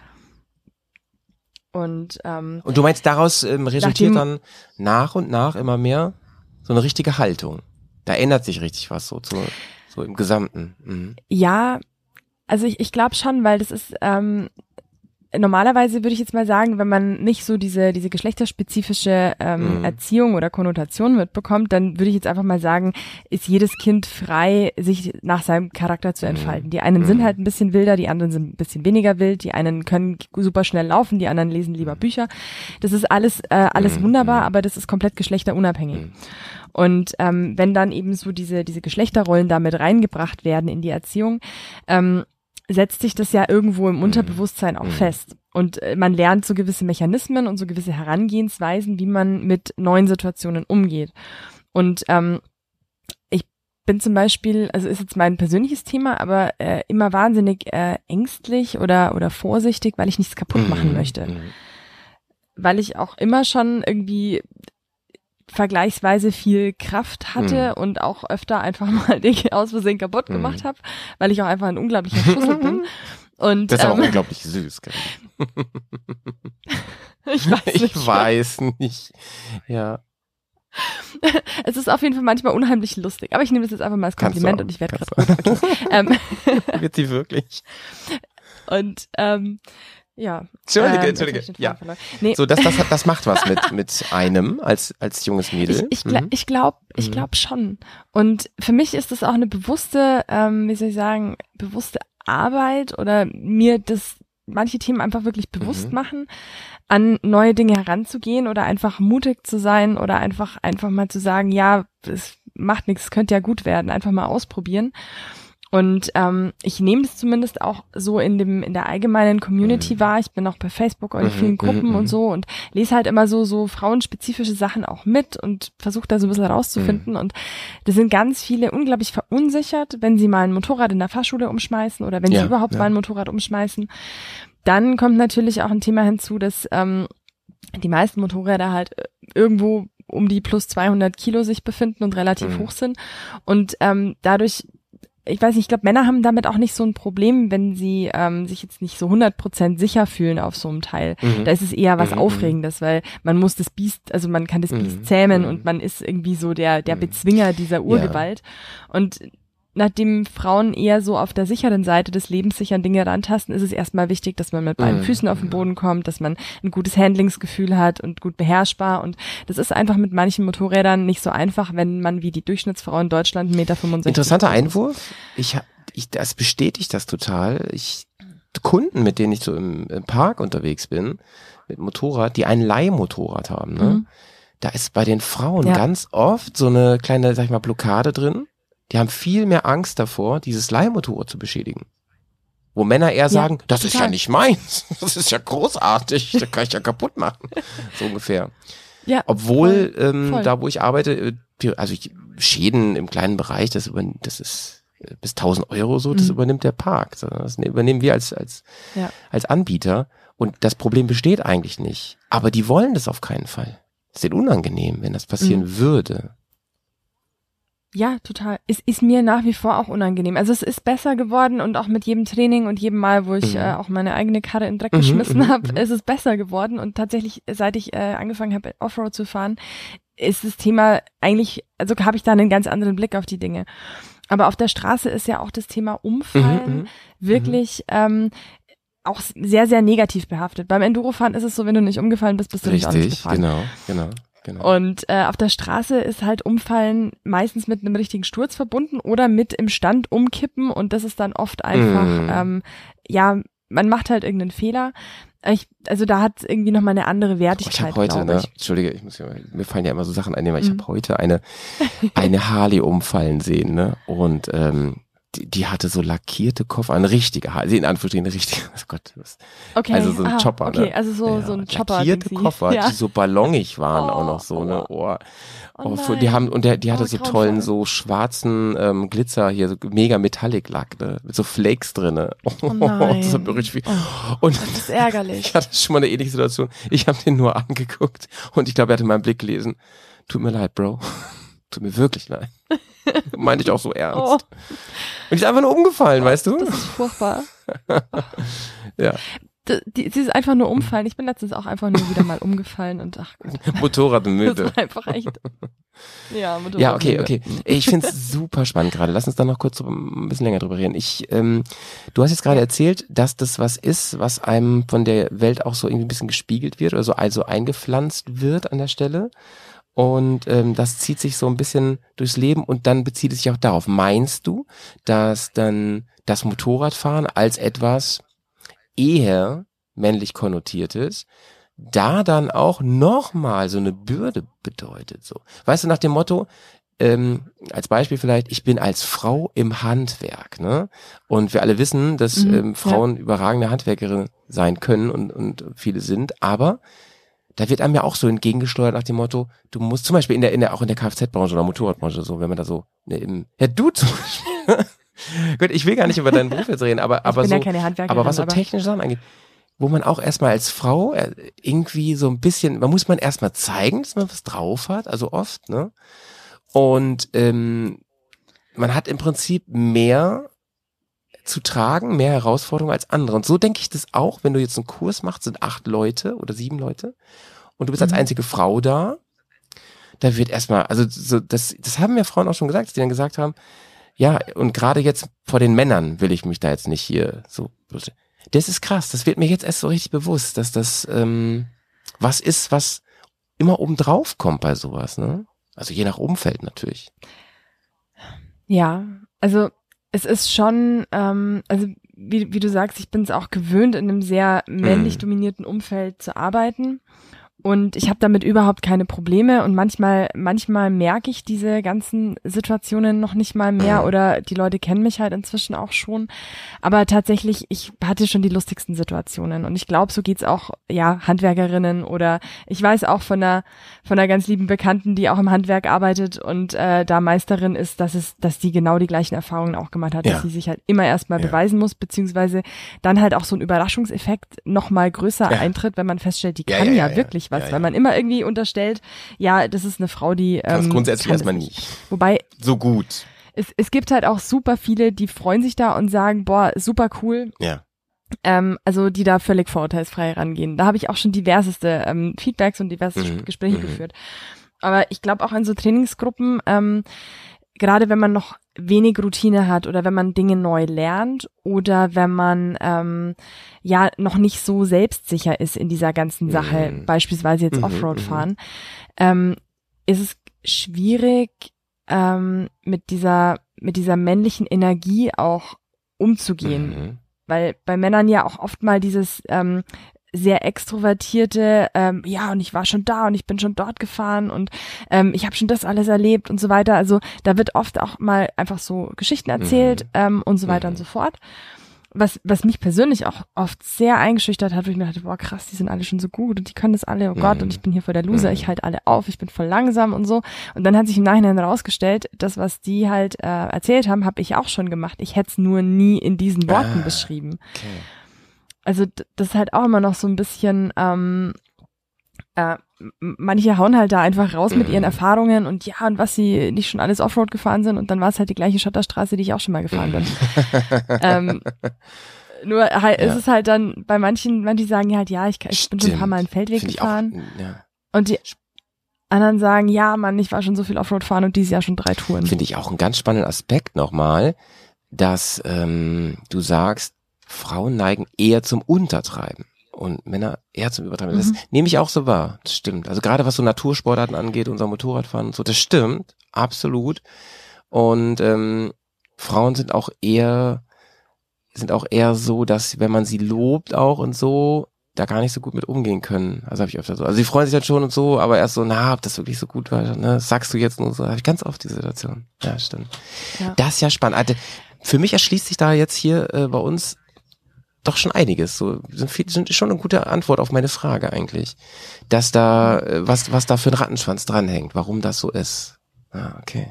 Und ähm, Und du meinst, daraus ähm, resultiert Nachdem- dann nach und nach immer mehr so eine richtige Haltung. Da ändert sich richtig was so, so, so im Gesamten. Mhm. ja, also ich, ich glaube schon, weil das ist ähm, normalerweise würde ich jetzt mal sagen, wenn man nicht so diese diese geschlechterspezifische ähm, Mhm. Erziehung oder Konnotation mitbekommt, dann würde ich jetzt einfach mal sagen, ist jedes Kind frei, sich nach seinem Charakter zu entfalten. Die einen sind Mhm. halt ein bisschen wilder, die anderen sind ein bisschen weniger wild, die einen können super schnell laufen, die anderen lesen lieber Bücher. Das ist alles äh, alles Mhm. wunderbar, aber das ist komplett geschlechterunabhängig. Mhm. Und ähm, wenn dann eben so diese diese Geschlechterrollen damit reingebracht werden in die Erziehung, ähm, setzt sich das ja irgendwo im Unterbewusstsein auch Mhm. fest. Und äh, man lernt so gewisse Mechanismen und so gewisse Herangehensweisen, wie man mit neuen Situationen umgeht. Und ähm, ich bin zum Beispiel, also ist jetzt mein persönliches Thema, aber äh, immer wahnsinnig äh, ängstlich oder oder vorsichtig, weil ich nichts kaputt machen Mhm. möchte. Mhm. Weil ich auch immer schon irgendwie vergleichsweise viel Kraft hatte Mhm. und auch öfter einfach mal Dinge aus Versehen kaputt Mhm. gemacht habe, weil ich auch einfach ein unglaublicher Schussel bin. Und Das ist aber ähm, unglaublich süß. Karin. ich weiß nicht. Ich weiß nicht. Ja. Es ist auf jeden Fall manchmal unheimlich lustig, aber ich nehme das jetzt einfach mal als Kannst du Kompliment auch. und ich werde Kannst gerade rot. Okay. ähm, Wird sie wirklich? und ähm, ja. Entschuldige, ähm, Entschuldige. jetzt hab ich den Ja. Faden verloren. Nee, So, das, das, hat- das macht was mit, mit einem als, als junges Mädel. Ich, ich, gla Mhm. ich glaube ich Mhm. glaub schon. Und für mich ist das auch eine bewusste, ähm, wie soll ich sagen, bewusste Arbeit oder mir das manche Themen einfach wirklich bewusst Mhm. machen, an neue Dinge heranzugehen oder einfach mutig zu sein oder einfach einfach mal zu sagen, ja, es macht nichts, es könnte ja gut werden, einfach mal ausprobieren. Und ähm, ich nehme das zumindest auch so in dem in der allgemeinen Community Mhm. wahr. Ich bin auch bei Facebook in Mhm, vielen Gruppen mhm, und mhm. so und lese halt immer so so frauenspezifische Sachen auch mit und versuche da so ein bisschen rauszufinden. Mhm. Und da sind ganz viele unglaublich verunsichert, wenn sie mal ein Motorrad in der Fahrschule umschmeißen oder wenn Ja, sie überhaupt ja. mal ein Motorrad umschmeißen. Dann kommt natürlich auch ein Thema hinzu, dass ähm, die meisten Motorräder halt äh, irgendwo um die plus zweihundert Kilo sich befinden und relativ Mhm. hoch sind. Und ähm, dadurch, ich weiß nicht, ich glaube, Männer haben damit auch nicht so ein Problem, wenn sie ähm, sich jetzt nicht so hundert Prozent sicher fühlen auf so einem Teil. Mhm. Da ist es eher was Mhm. Aufregendes, weil man muss das Biest, also man kann das Mhm. Biest zähmen Mhm. und man ist irgendwie so der der Mhm. Bezwinger dieser Urgewalt. Und nachdem Frauen eher so auf der sicheren Seite des Lebens sich an Dinge rantasten, ist es erstmal wichtig, dass man mit beiden Mhm. Füßen auf den Boden kommt, dass man ein gutes Handlingsgefühl hat und gut beherrschbar. Und das ist einfach mit manchen Motorrädern nicht so einfach, wenn man wie die Durchschnittsfrau in Deutschland eins Komma fünfundsechzig Meter Interessanter groß ist. Einwurf. Ich hab, ich, das bestätigt das total. Ich, Kunden, mit denen ich so im, im Park unterwegs bin, mit Motorrad, die ein Leihmotorrad haben, ne? Mhm. da ist bei den Frauen Ja. ganz oft so eine kleine, sag ich mal, Blockade drin. Die haben viel mehr Angst davor, dieses Leihmotorrad zu beschädigen. Wo Männer eher sagen, das ist total. ja nicht meins, das ist ja großartig, das kann ich ja kaputt machen. So ungefähr. Ja, Obwohl, voll, ähm, voll. da wo ich arbeite, äh, also ich, Schäden im kleinen Bereich, das, über, das ist äh, bis tausend Euro so, das Mhm. übernimmt der Park. So, das übernehmen wir als, als, Ja. als Anbieter. Und das Problem besteht eigentlich nicht. Aber die wollen das auf keinen Fall. Das ist denen unangenehm, wenn das passieren Mhm. würde. Ja, total. Es ist mir nach wie vor auch unangenehm. Also es ist besser geworden und auch mit jedem Training und jedem Mal, wo ich Mhm. äh, auch meine eigene Karre in den Dreck Mhm, geschmissen mhm, habe, mhm. ist es besser geworden. Und tatsächlich, seit ich äh, angefangen habe, Offroad zu fahren, ist das Thema eigentlich, also habe ich da einen ganz anderen Blick auf die Dinge. Aber auf der Straße ist ja auch das Thema Umfallen Mhm, mhm. wirklich ähm, auch sehr, sehr negativ behaftet. Beim Endurofahren ist es so, wenn du nicht umgefallen bist, bist du nicht auch nicht Richtig, gefahren. genau, genau, genau. Und äh, auf der Straße ist halt Umfallen meistens mit einem richtigen Sturz verbunden oder mit im Stand umkippen und das ist dann oft einfach, Mm. ähm, ja, man macht halt irgendeinen Fehler. Ich, also da hat es irgendwie nochmal eine andere Oh, ich Wertigkeit, habe heute, glaube ne, ich. Entschuldige, ich muss ja, mir fallen ja immer so Sachen ein, aber ich Mhm. habe heute eine eine Harley umfallen sehen, ne? Und ähm, die, die hatte so lackierte Koffer, eine richtige Harley, in Anführungsstrichen eine richtige, oh Gott, was, Okay, also so ein ah, Chopper, okay, ne? also so, Ja, so ein Chopper. lackierte Koffer, ja. die so ballongig waren Oh, auch noch so, ne? Oh, Oh oh, für, die haben und der, die hatte Oh, so grauenvoll. tollen so schwarzen ähm, Glitzer hier, so mega Metallic Lack, ne? Mit so Flakes drinne. Oh nein. Das hat mir richtig viel. Oh, Und das ist ärgerlich. ich hatte schon mal eine ähnliche Situation. Ich habe den nur angeguckt und ich glaube, er hatte meinen Blick gelesen. Tut mir leid, Bro. Tut mir wirklich leid. Meinte ich auch so ernst. Oh, Und die ist einfach nur umgefallen, weißt du? das ist furchtbar. Ja. D- die, sie ist einfach nur umfallen. Ich bin letztens auch einfach nur wieder mal umgefallen und ach Gott, Motorradmüde. das war einfach echt. Ja, Motorrad- Ja, okay, okay. Ich find's super spannend gerade. Lass uns da noch kurz drüber, ein bisschen länger drüber reden. Ich, ähm, du hast jetzt gerade erzählt, dass das was ist, was einem von der Welt auch so irgendwie ein bisschen gespiegelt wird oder so also eingepflanzt wird an der Stelle. Und ähm, das zieht sich so ein bisschen durchs Leben und dann bezieht es sich auch darauf. Meinst du, dass dann das Motorradfahren als etwas eher männlich konnotiertes da dann auch nochmal so eine Bürde bedeutet, so. Weißt du, nach dem Motto, ähm, als Beispiel vielleicht, ich bin als Frau im Handwerk, ne? Und wir alle wissen, dass Mhm, ähm, Frauen überragende Handwerkerinnen sein können und, und viele sind, aber da wird einem ja auch so entgegengesteuert nach dem Motto, du musst zum Beispiel in der, in der, auch in der Kfz-Branche oder Motorradbranche so, wenn man da so, ne, im, ja, du zum Beispiel. Gut, ich will gar nicht über deinen Beruf jetzt reden, aber, aber bin so, ja keine Handwerkerin, aber was so aber- technische Sachen angeht, wo man auch erstmal als Frau äh, irgendwie so ein bisschen, man muss man erstmal zeigen, dass man was drauf hat, also oft, ne? Und ähm, man hat im Prinzip mehr zu tragen, mehr Herausforderungen als andere. Und so denke ich das auch, wenn du jetzt einen Kurs machst, sind acht Leute oder sieben Leute und du bist als Mhm. einzige Frau da, da wird erstmal, also so das, das haben ja Frauen auch schon gesagt, dass die dann gesagt haben, ja, und gerade jetzt vor den Männern will ich mich da jetzt nicht hier so. Das ist krass, das wird mir jetzt erst so richtig bewusst, dass das ähm, was ist, was immer oben drauf kommt bei sowas, ne? Also je nach Umfeld natürlich. Ja, also es ist schon, ähm, also wie, wie du sagst, ich bin es auch gewöhnt, in einem sehr männlich Mhm. dominierten Umfeld zu arbeiten. Und ich habe damit überhaupt keine Probleme und manchmal manchmal merke ich diese ganzen Situationen noch nicht mal mehr Mhm. oder die Leute kennen mich halt inzwischen auch schon. Aber tatsächlich, ich hatte schon die lustigsten Situationen und ich glaube, so geht's auch ja Handwerkerinnen oder ich weiß auch von einer von einer ganz lieben Bekannten, die auch im Handwerk arbeitet und äh, da Meisterin ist, dass es dass die genau die gleichen Erfahrungen auch gemacht hat, Ja. dass sie sich halt immer erstmal Ja. beweisen muss, beziehungsweise dann halt auch so ein Überraschungseffekt noch mal größer Ja. eintritt, wenn man feststellt, die Ja, kann ja, ja, ja, ja. wirklich was, Ja, ja. weil man immer irgendwie unterstellt, ja, das ist eine Frau, die Das ähm, grundsätzlich kann das erstmal nicht. nicht. Wobei So gut. es, es gibt halt auch super viele, die freuen sich da und sagen, boah, super cool, Ja. ähm, also die da völlig vorurteilsfrei rangehen. Da habe ich auch schon diverseste ähm, Feedbacks und diverse Mhm, Gespräche mhm. geführt. Aber ich glaube auch in so Trainingsgruppen, ähm, gerade wenn man noch wenig Routine hat oder wenn man Dinge neu lernt oder wenn man ähm, ja noch nicht so selbstsicher ist in dieser ganzen Sache, Mhm. beispielsweise jetzt Mhm, Offroad mhm. fahren, ähm, ist es schwierig ähm, mit dieser mit dieser männlichen Energie auch umzugehen. Mhm. Weil bei Männern ja auch oft mal dieses, ähm, sehr extrovertierte, ähm, ja, und ich war schon da und ich bin schon dort gefahren und ähm, ich habe schon das alles erlebt und so weiter. Also da wird oft auch mal einfach so Geschichten erzählt mhm. ähm, und so weiter mhm. und so fort. Was was mich persönlich auch oft sehr eingeschüchtert hat, wo ich mir dachte, boah krass, die sind alle schon so gut und die können das alle, oh mhm. Gott, und ich bin hier voll der Loser, mhm. ich halte alle auf, ich bin voll langsam und so. Und dann hat sich im Nachhinein herausgestellt, das, was die halt äh, erzählt haben, habe ich auch schon gemacht. Ich hätte es nur nie in diesen Worten ah, beschrieben. Okay. Also das ist halt auch immer noch so ein bisschen, ähm, äh, manche hauen halt da einfach raus mit ihren Erfahrungen und ja, und was sie nicht schon alles Offroad gefahren sind und dann war es halt die gleiche Schotterstraße, die ich auch schon mal gefahren bin. ähm, nur halt, ja. ist es halt dann bei manchen, manche sagen halt, ja, ich, ich bin schon ein paar Mal einen Feldweg Find gefahren auch, ja. und die anderen sagen, ja, Mann, ich war schon so viel Offroad fahren und dieses Jahr schon drei Touren. Finde ich auch einen ganz spannenden Aspekt nochmal, dass ähm, du sagst, Frauen neigen eher zum Untertreiben und Männer eher zum Übertreiben. Das mhm. nehme ich auch so wahr. Das stimmt. Also gerade was so Natursportarten angeht, unser Motorradfahren und so, das stimmt. Absolut. Und ähm, Frauen sind auch eher, sind auch eher so, dass wenn man sie lobt auch und so, da gar nicht so gut mit umgehen können. Also habe ich öfter so. Also sie freuen sich dann schon und so, aber erst so, na, ob das wirklich so gut war, ne? Das sagst du jetzt nur so. Habe ich ganz oft die Situation. Ja, stimmt. Ja. Das ist ja spannend. Also, für mich erschließt sich da jetzt hier äh, bei uns doch schon einiges. So sind, viel, sind schon eine gute Antwort auf meine Frage eigentlich, dass da was was da für ein Rattenschwanz dranhängt, warum das so ist. Ah, okay.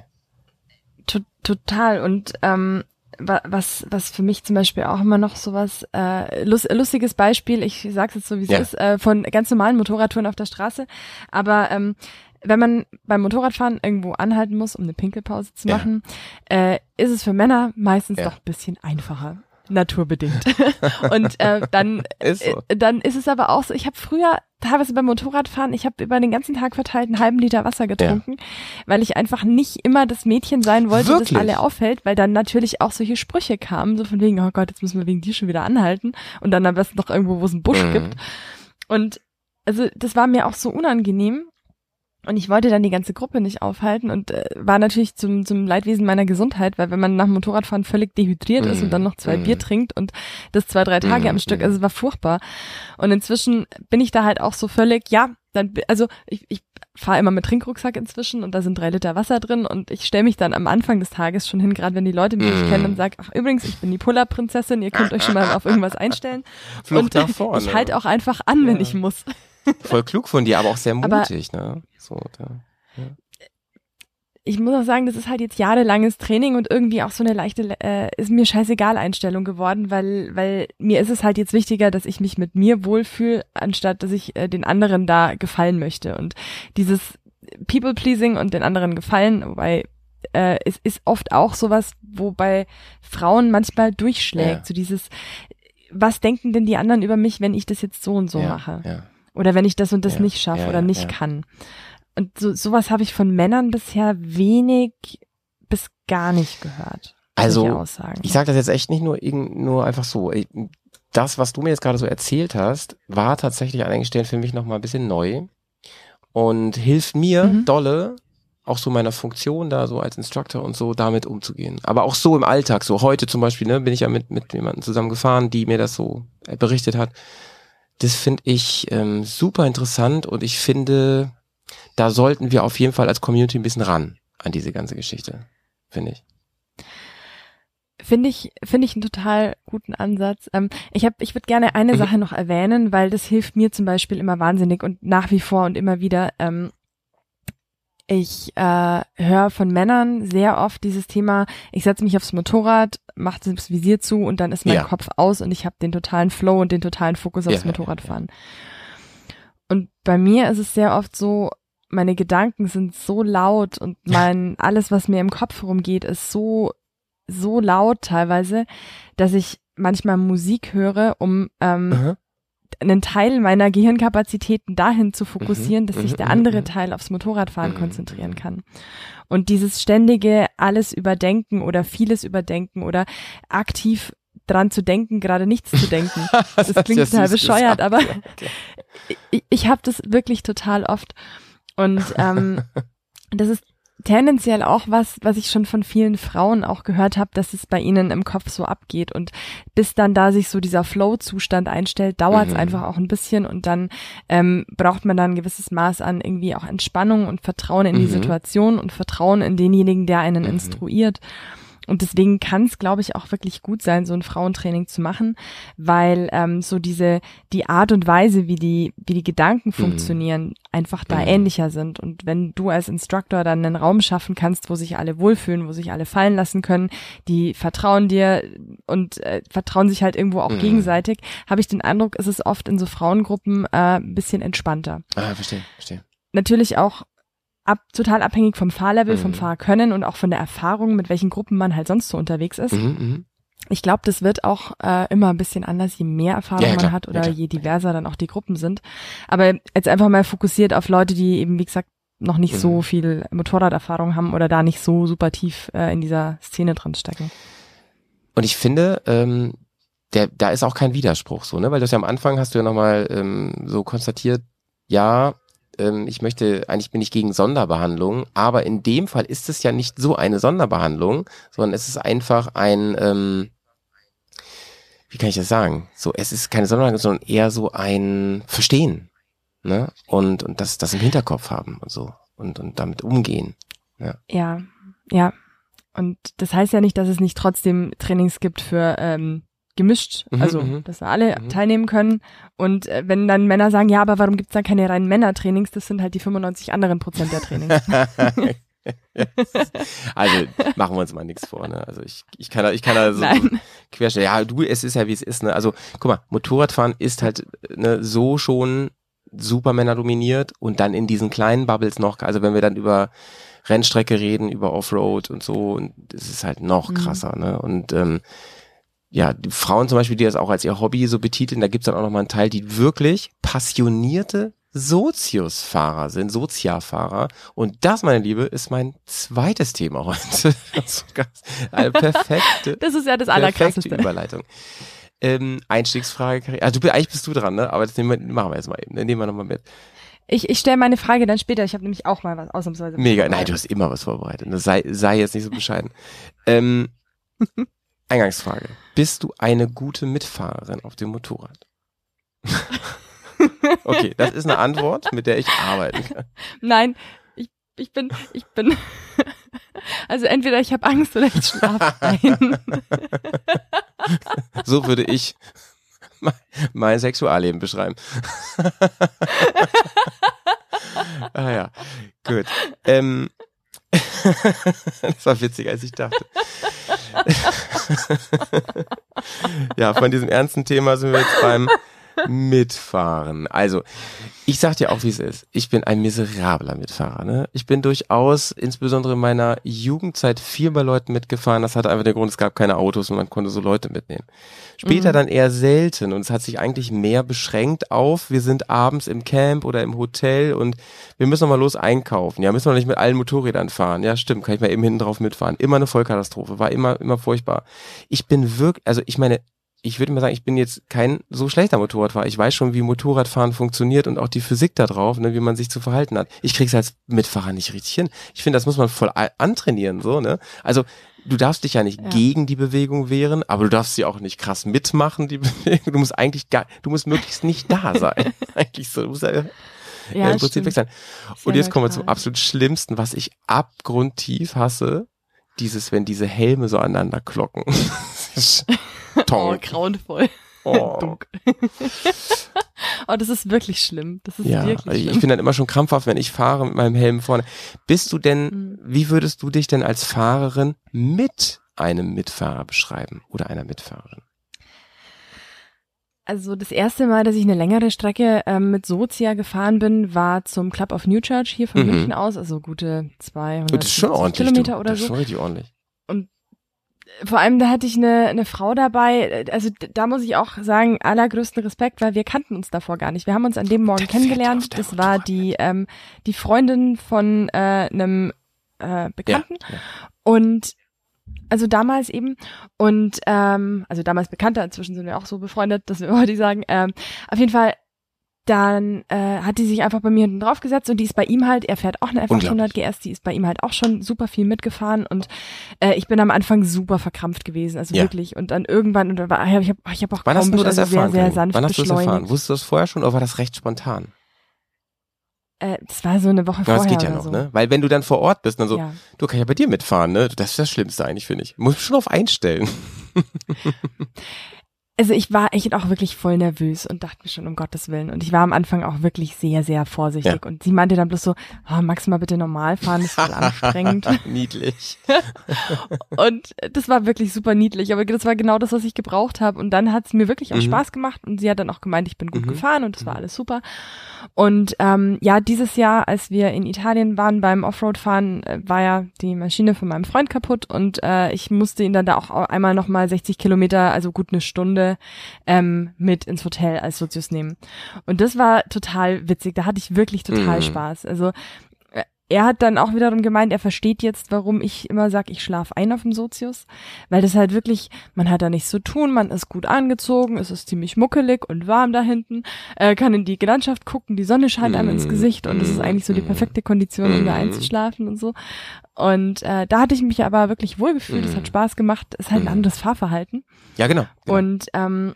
Total. Und ähm, was was für mich zum Beispiel auch immer noch sowas äh, lust, lustiges Beispiel. Ich sag's jetzt so wie es ja. ist äh, von ganz normalen Motorradtouren auf der Straße. Aber ähm, wenn man beim Motorradfahren irgendwo anhalten muss, um eine Pinkelpause zu machen, ja. äh, ist es für Männer meistens ja. doch ein bisschen einfacher. Naturbedingt. Und äh, dann ist so. äh, dann ist es aber auch so, ich habe früher teilweise beim Motorradfahren, ich habe über den ganzen Tag verteilt einen halben Liter Wasser getrunken, ja. weil ich einfach nicht immer das Mädchen sein wollte, Wirklich? das alle auffällt, weil dann natürlich auch solche Sprüche kamen, so von wegen, oh Gott, jetzt müssen wir wegen dir schon wieder anhalten und dann am besten noch irgendwo, wo es einen Busch mhm. gibt. Und also das war mir auch so unangenehm. Und ich wollte dann die ganze Gruppe nicht aufhalten und äh, war natürlich zum zum Leidwesen meiner Gesundheit, weil wenn man nach dem Motorradfahren völlig dehydriert mm. ist und dann noch zwei mm. Bier trinkt und das zwei, drei Tage mm. am Stück, also es war furchtbar. Und inzwischen bin ich da halt auch so völlig, ja, dann also ich, ich fahre immer mit Trinkrucksack inzwischen und da sind drei Liter Wasser drin und ich stelle mich dann am Anfang des Tages schon hin, gerade wenn die Leute mich nicht mm. kennen und sage, ach übrigens, ich bin die Puller-Prinzessin, ihr könnt euch schon mal auf irgendwas einstellen. Flucht und nach vorne. Ich halte auch einfach an, ja. wenn ich muss. Voll klug von dir, aber auch sehr mutig, aber, ne? So, da, ja. Ich muss auch sagen, das ist halt jetzt jahrelanges Training und irgendwie auch so eine leichte, äh, ist mir scheißegal Einstellung geworden, weil weil mir ist es halt jetzt wichtiger, dass ich mich mit mir wohlfühle, anstatt dass ich äh, den anderen da gefallen möchte. Und dieses People-Pleasing und den anderen gefallen, wobei äh, es ist oft auch sowas, wo bei Frauen manchmal durchschlägt, ja. so dieses, was denken denn die anderen über mich, wenn ich das jetzt so und so ja, mache? Ja. Oder wenn ich das und das ja, nicht schaffe ja, oder nicht ja. kann. Und so sowas habe ich von Männern bisher wenig bis gar nicht gehört. Also ich sage das jetzt echt nicht nur nur einfach so. Das, was du mir jetzt gerade so erzählt hast, war tatsächlich an einigen Stellen für mich nochmal ein bisschen neu und hilft mir mhm. dolle, auch so meiner Funktion da so als Instructor und so damit umzugehen. Aber auch so im Alltag, so heute zum Beispiel, ne, bin ich ja mit mit jemandem zusammen gefahren, die mir das so berichtet hat. Das finde ich ähm, super interessant und ich finde, da sollten wir auf jeden Fall als Community ein bisschen ran an diese ganze Geschichte, finde ich. Finde ich, finde ich einen total guten Ansatz. Ähm, ich habe, ich würde gerne eine mhm. Sache noch erwähnen, weil das hilft mir zum Beispiel immer wahnsinnig und nach wie vor und immer wieder. Ähm, Ich äh, höre von Männern sehr oft dieses Thema, ich setze mich aufs Motorrad, mache das Visier zu und dann ist mein ja. Kopf aus und ich habe den totalen Flow und den totalen Fokus aufs ja, Motorradfahren. Ja, ja. Und bei mir ist es sehr oft so, meine Gedanken sind so laut und mein alles, was mir im Kopf rumgeht, ist so so laut teilweise, dass ich manchmal Musik höre, um ähm, mhm. einen Teil meiner Gehirnkapazitäten dahin zu fokussieren, mhm, dass sich der andere Teil aufs Motorradfahren mhm, konzentrieren kann. Und dieses ständige alles überdenken oder vieles überdenken oder aktiv dran zu denken, gerade nichts zu denken. Das klingt total bescheuert, aber ich, ich habe das wirklich total oft. Und ähm, das ist tendenziell auch was, was ich schon von vielen Frauen auch gehört habe, dass es bei ihnen im Kopf so abgeht und bis dann da sich so dieser Flow-Zustand einstellt, dauert es Mhm. einfach auch ein bisschen und dann ähm, braucht man dann ein gewisses Maß an irgendwie auch Entspannung und Vertrauen in die Mhm. Situation und Vertrauen in denjenigen, der einen Mhm. instruiert. Und deswegen kann es, glaube ich, auch wirklich gut sein, so ein Frauentraining zu machen, weil ähm, so diese die Art und Weise, wie die wie die Gedanken funktionieren, einfach da Mhm. ähnlicher sind. Und wenn du als Instructor dann einen Raum schaffen kannst, wo sich alle wohlfühlen, wo sich alle fallen lassen können, die vertrauen dir und äh, vertrauen sich halt irgendwo auch Mhm. gegenseitig, habe ich den Eindruck, ist es oft in so Frauengruppen äh, ein bisschen entspannter. Ah, verstehe, verstehe. Natürlich auch ab, total abhängig vom Fahrlevel, vom Mhm. Fahrkönnen und auch von der Erfahrung, mit welchen Gruppen man halt sonst so unterwegs ist. Mhm, mhm. Ich glaube, das wird auch äh, immer ein bisschen anders, je mehr Erfahrung Ja, ja, klar. man hat oder Ja, klar. je diverser dann auch die Gruppen sind. Aber jetzt einfach mal fokussiert auf Leute, die eben, wie gesagt, noch nicht Mhm. so viel Motorraderfahrung haben oder da nicht so super tief äh, in dieser Szene drin stecken. Und ich finde, ähm, der, da ist auch kein Widerspruch so, ne? Weil das ja am Anfang hast du ja nochmal ähm, so konstatiert, ja, ähm, ich möchte, eigentlich bin ich gegen Sonderbehandlung, aber in dem Fall ist es ja nicht so eine Sonderbehandlung, sondern es ist einfach ein, ähm, wie kann ich das sagen? So, es ist keine Sonderbehandlung, sondern eher so ein Verstehen, ne? Und, und das, das im Hinterkopf haben und so und, und damit umgehen. Ja, ja. Und das heißt ja nicht, dass es nicht trotzdem Trainings gibt für ähm, gemischt, Mhm, also mhm. dass da alle Mhm. teilnehmen können. Und äh, wenn dann Männer sagen, ja, aber warum gibt's dann keine reinen Männertrainings? Das sind halt die fünfundneunzig anderen Prozent der Trainings. Also machen wir uns mal nichts vor, ne? Also ich, ich kann da, ich kann da so Nein. querstellen. Ja, du, es ist ja wie es ist, ne? Also guck mal, Motorradfahren ist halt ne, so schon super Männer dominiert und dann in diesen kleinen Bubbles noch, also wenn wir dann über Rennstrecke reden, über Offroad und so, und das ist halt noch Mhm. krasser, ne? Und ähm, ja, die Frauen zum Beispiel, die das auch als ihr Hobby so betiteln, da gibt's dann auch noch mal einen Teil, die wirklich passionierte Soziusfahrer sind, Soziafahrer. Und das, meine Liebe, ist mein zweites Thema heute. Eine perfekte, Das ist ja das perfekte Allerkrasseste. Überleitung. Ähm, Einstiegsfrage, also du, eigentlich bist du dran, ne? Aber das nehmen wir, machen wir jetzt mal eben, ne? Nehmen wir nochmal mit. Ich, ich stelle meine Frage dann später. Ich habe nämlich auch mal was ausnahmsweise. Mega, nein, du hast immer was vorbereitet. Ne? Sei, sei jetzt nicht so bescheiden. Ähm, Eingangsfrage. Bist du eine gute Mitfahrerin auf dem Motorrad? Okay, das ist eine Antwort, mit der ich arbeiten kann. Nein, ich, ich bin, ich bin. Also entweder ich habe Angst oder ich schlafe ein. So würde ich mein, mein Sexualleben beschreiben. Ah ja, gut. Ähm, das war witziger, als ich dachte. Ja, von diesem ernsten Thema sind wir jetzt beim Mitfahren. Also, ich sag dir auch, wie es ist. Ich bin ein miserabler Mitfahrer. Ne? Ich bin durchaus, insbesondere in meiner Jugendzeit, viel bei Leuten mitgefahren. Das hatte einfach den Grund, es gab keine Autos und man konnte so Leute mitnehmen. Später Mhm. dann eher selten und es hat sich eigentlich mehr beschränkt auf, wir sind abends im Camp oder im Hotel und wir müssen noch mal los einkaufen. Ja, müssen wir nicht mit allen Motorrädern fahren. Ja, stimmt, kann ich mal eben hinten drauf mitfahren. Immer eine Vollkatastrophe, war immer, immer furchtbar. Ich bin wirklich, also ich meine, ich würde mal sagen, ich bin jetzt kein so schlechter Motorradfahrer. Ich weiß schon, wie Motorradfahren funktioniert und auch die Physik da drauf, ne, wie man sich zu verhalten hat. Ich krieg's als Mitfahrer nicht richtig hin. Ich finde, das muss man voll a- antrainieren, so, ne? Also, du darfst dich ja nicht Ja. gegen die Bewegung wehren, aber du darfst sie auch nicht krass mitmachen, die Bewegung. Du musst eigentlich gar, du musst möglichst nicht da sein. Eigentlich so, du musst ja, ja, Ja, im Prinzip stimmt. weg sein. Und Sehr jetzt kommen wir zum neutral. absolut Schlimmsten, was ich abgrundtief hasse. Dieses, wenn diese Helme so aneinander klocken. Oh, Tonk. grauenvoll. Oh. Dunkel. Oh, das ist wirklich schlimm. Das ist Ja, wirklich ich schlimm. bin dann immer schon krampfhaft, wenn ich fahre mit meinem Helm vorne. Bist du denn, Mhm. wie würdest du dich denn als Fahrerin mit einem Mitfahrer beschreiben oder einer Mitfahrerin? Also das erste Mal, dass ich eine längere Strecke ähm, mit Sozia gefahren bin, war zum Club of New Church hier von Mhm. München aus, also gute zweihundert Das ist schon ordentlich. Kilometer du. oder Das ist so. schon richtig ordentlich. Vor allem, da hatte ich eine, eine Frau dabei, also d- da muss ich auch sagen, allergrößten Respekt, weil wir kannten uns davor gar nicht. Wir haben uns an dem Morgen Der fährt auf kennengelernt. der Das war die ähm, die Freundin von äh, einem äh, Bekannten. Ja, ja. Und also damals eben und ähm, also damals Bekannter, inzwischen sind wir auch so befreundet, dass wir heute sagen, ähm, auf jeden Fall dann äh, hat die sich einfach bei mir hinten drauf gesetzt und die ist bei ihm halt, er fährt auch eine F achthundert G S, die ist bei ihm halt auch schon super viel mitgefahren und äh, ich bin am Anfang super verkrampft gewesen, also ja. wirklich und dann irgendwann, und dann war, ich habe ich hab auch Wann kaum hast du das also erfahren, sehr, sehr sanft Wann hast du das beschleunigt. erfahren? Wusstest du das vorher schon oder war das recht spontan? Äh, das war so eine Woche Ja, vorher das geht ja oder noch, so. ne? Weil wenn du dann vor Ort bist, dann so, Ja. du kannst ja bei dir mitfahren, ne? Das ist das Schlimmste eigentlich, finde ich. Muss mich schon auf einstellen. Also ich war echt auch wirklich voll nervös und dachte mir schon, um Gottes Willen. Und ich war am Anfang auch wirklich sehr, sehr vorsichtig. Ja. Und sie meinte dann bloß so, oh, magst du mal bitte normal fahren, das ist voll anstrengend. Niedlich. Und das war wirklich super niedlich. Aber das war genau das, was ich gebraucht habe. Und dann hat es mir wirklich auch Mhm. Spaß gemacht. Und sie hat dann auch gemeint, ich bin gut Mhm. gefahren und das war alles super. Und ähm, ja, dieses Jahr, als wir in Italien waren beim Offroad-Fahren, äh, war ja die Maschine von meinem Freund kaputt. Und äh, ich musste ihn dann da auch einmal nochmal sechzig Kilometer, also gut eine Stunde, ähm, mit ins Hotel als Sozius nehmen. Und das war total witzig. Da hatte ich wirklich total Mhm. Spaß. Also äh, er hat dann auch wiederum gemeint, er versteht jetzt, warum ich immer sage, ich schlafe ein auf dem Sozius, weil das halt wirklich, man hat da nichts zu tun, man ist gut angezogen, es ist ziemlich muckelig und warm da hinten, äh, kann in die Landschaft gucken, die Sonne scheint einem ins Gesicht und es ist eigentlich so die perfekte Kondition, um da einzuschlafen und so. Und äh, da hatte ich mich aber wirklich wohlgefühlt, es hat Spaß gemacht, es ist halt ein anderes Fahrverhalten. Ja, genau. genau. Und ähm,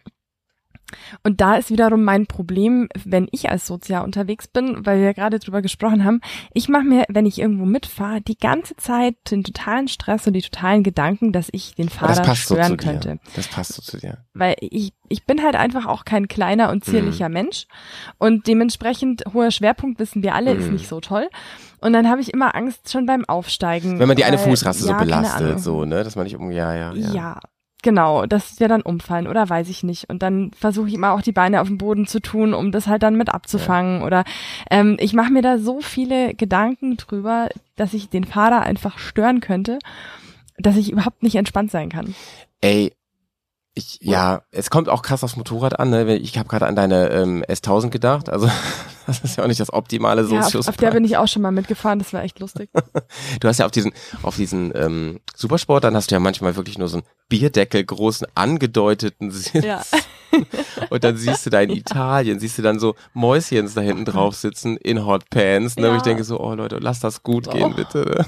und da ist wiederum mein Problem, wenn ich als Sozia unterwegs bin, weil wir gerade drüber gesprochen haben, ich mache mir, wenn ich irgendwo mitfahre, die ganze Zeit den totalen Stress und die totalen Gedanken, dass ich den Aber das Fahrer passt so stören zu dir. könnte. Das passt so zu dir. Weil ich ich bin halt einfach auch kein kleiner und zierlicher Mhm. Mensch und dementsprechend hoher Schwerpunkt, wissen wir alle, ist Mhm. nicht so toll. Und dann habe ich immer Angst schon beim Aufsteigen. Wenn man die eine weil, Fußraste ja, so keine belastet, Ahnung. so, ne, dass man nicht um, ja, ja, ja. Ja, genau, dass wir dann umfallen oder weiß ich nicht. Und dann versuche ich immer auch die Beine auf den Boden zu tun, um das halt dann mit abzufangen. Oder ähm, ich mache mir da so viele Gedanken drüber, dass ich den Fahrer einfach stören könnte, dass ich überhaupt nicht entspannt sein kann. Ey, ich, ja, es kommt auch krass aufs Motorrad an, ne? Ich habe gerade an deine ähm, S tausend gedacht, also das ist ja auch nicht das optimale Ja, Sozius. auf, auf der bin ich auch schon mal mitgefahren, das war echt lustig. Du hast ja auf diesen, auf diesen ähm, Supersport, dann hast du ja manchmal wirklich nur so einen Bierdeckel großen angedeuteten Sitz. Ja. Und dann siehst du da in Ja. Italien, siehst du dann so Mäuschens da hinten drauf sitzen in Hotpants, ne? Ja. Wo ich denke so, oh Leute, lass das gut Oh. gehen, bitte. Ne?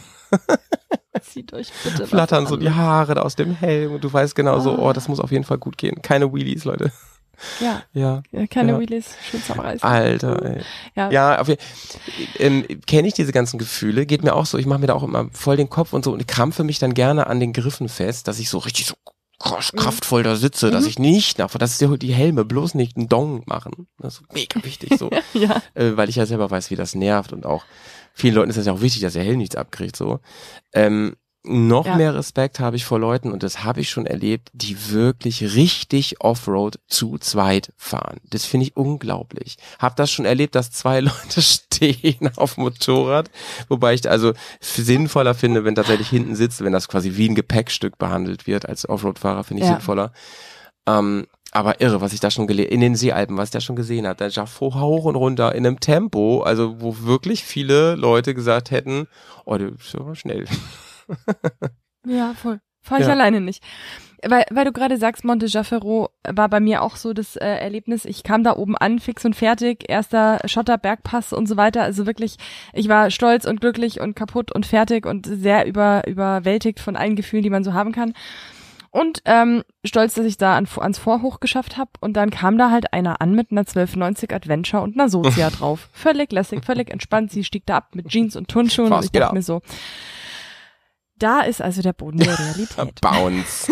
Zieht euch bitte was Flattern so an. die Haare da aus dem Helm und du weißt genau so, Ah. oh, das muss auf jeden Fall gut gehen. Keine Wheelies, Leute. Ja, Ja. keine Ja. Wheelies, schön zerreißen. Alter, ey. Ja. Ja, auf jeden ähm, kenne ich diese ganzen Gefühle, geht mir auch so, ich mache mir da auch immer voll den Kopf und so und ich krampfe mich dann gerne an den Griffen fest, dass ich so richtig so krass, kraftvoll da sitze, dass Mhm. ich nicht nach, dass die, die Helme bloß nicht einen Dong machen. Das ist mega wichtig so, Ja. äh, weil ich ja selber weiß, wie das nervt und auch vielen Leuten ist das ja auch wichtig, dass der Helm nichts abkriegt so. Ähm, noch Ja. mehr Respekt habe ich vor Leuten und das habe ich schon erlebt, die wirklich richtig Offroad zu zweit fahren. Das finde ich unglaublich. Hab das schon erlebt, dass zwei Leute stehen auf dem Motorrad, wobei ich also sinnvoller finde, wenn tatsächlich hinten sitzt, wenn das quasi wie ein Gepäckstück behandelt wird als Offroad-Fahrer, finde ich Ja. sinnvoller. Ähm, aber irre, was ich da schon gelesen, in den Seealpen, was ich da schon gesehen habe, da Jaffo hoch und runter in einem Tempo, also wo wirklich viele Leute gesagt hätten, oh, der ist aber schnell. Ja, voll. Fahr ich Ja. alleine nicht. Weil, weil du gerade sagst, Monte Jaffero war bei mir auch so das äh, Erlebnis. Ich kam da oben an, fix und fertig, erster Schotterbergpass und so weiter. Also wirklich, ich war stolz und glücklich und kaputt und fertig und sehr über, überwältigt von allen Gefühlen, die man so haben kann. Und ähm, stolz, dass ich da an, ans Vorhoch geschafft habe. Und dann kam da halt einer an mit einer zwölf neunzig Adventure und einer Sozia drauf. Völlig lässig, völlig entspannt. Sie stieg da ab mit Jeans und Turnschuhen. Was Und ich geht dachte ab? mir so, da ist also der Boden der Realität. Bounce.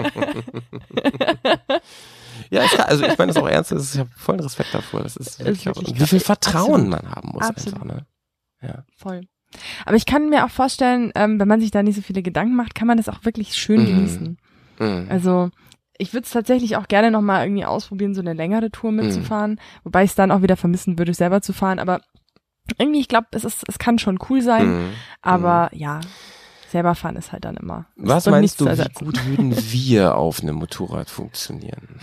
Ja, es kann, also ich meine das auch ernst, das ist, ich habe vollen Respekt davor. Das ist wirklich, wirklich auch, wie viel krass. Vertrauen Absolut. man haben muss Absolut. einfach, ne? Ja. Voll. Aber ich kann mir auch vorstellen, ähm, wenn man sich da nicht so viele Gedanken macht, kann man das auch wirklich schön Mhm. genießen. Mhm. Also ich würde es tatsächlich auch gerne nochmal irgendwie ausprobieren, so eine längere Tour mitzufahren, wobei ich es dann auch wieder vermissen würde, selber zu fahren. Aber irgendwie, ich glaube, es ist, es kann schon cool sein, Mhm. aber ja, selber fahren ist halt dann immer. ist Was doch meinst nichts du, zu wie ersetzen. gut würden wir auf einem Motorrad funktionieren?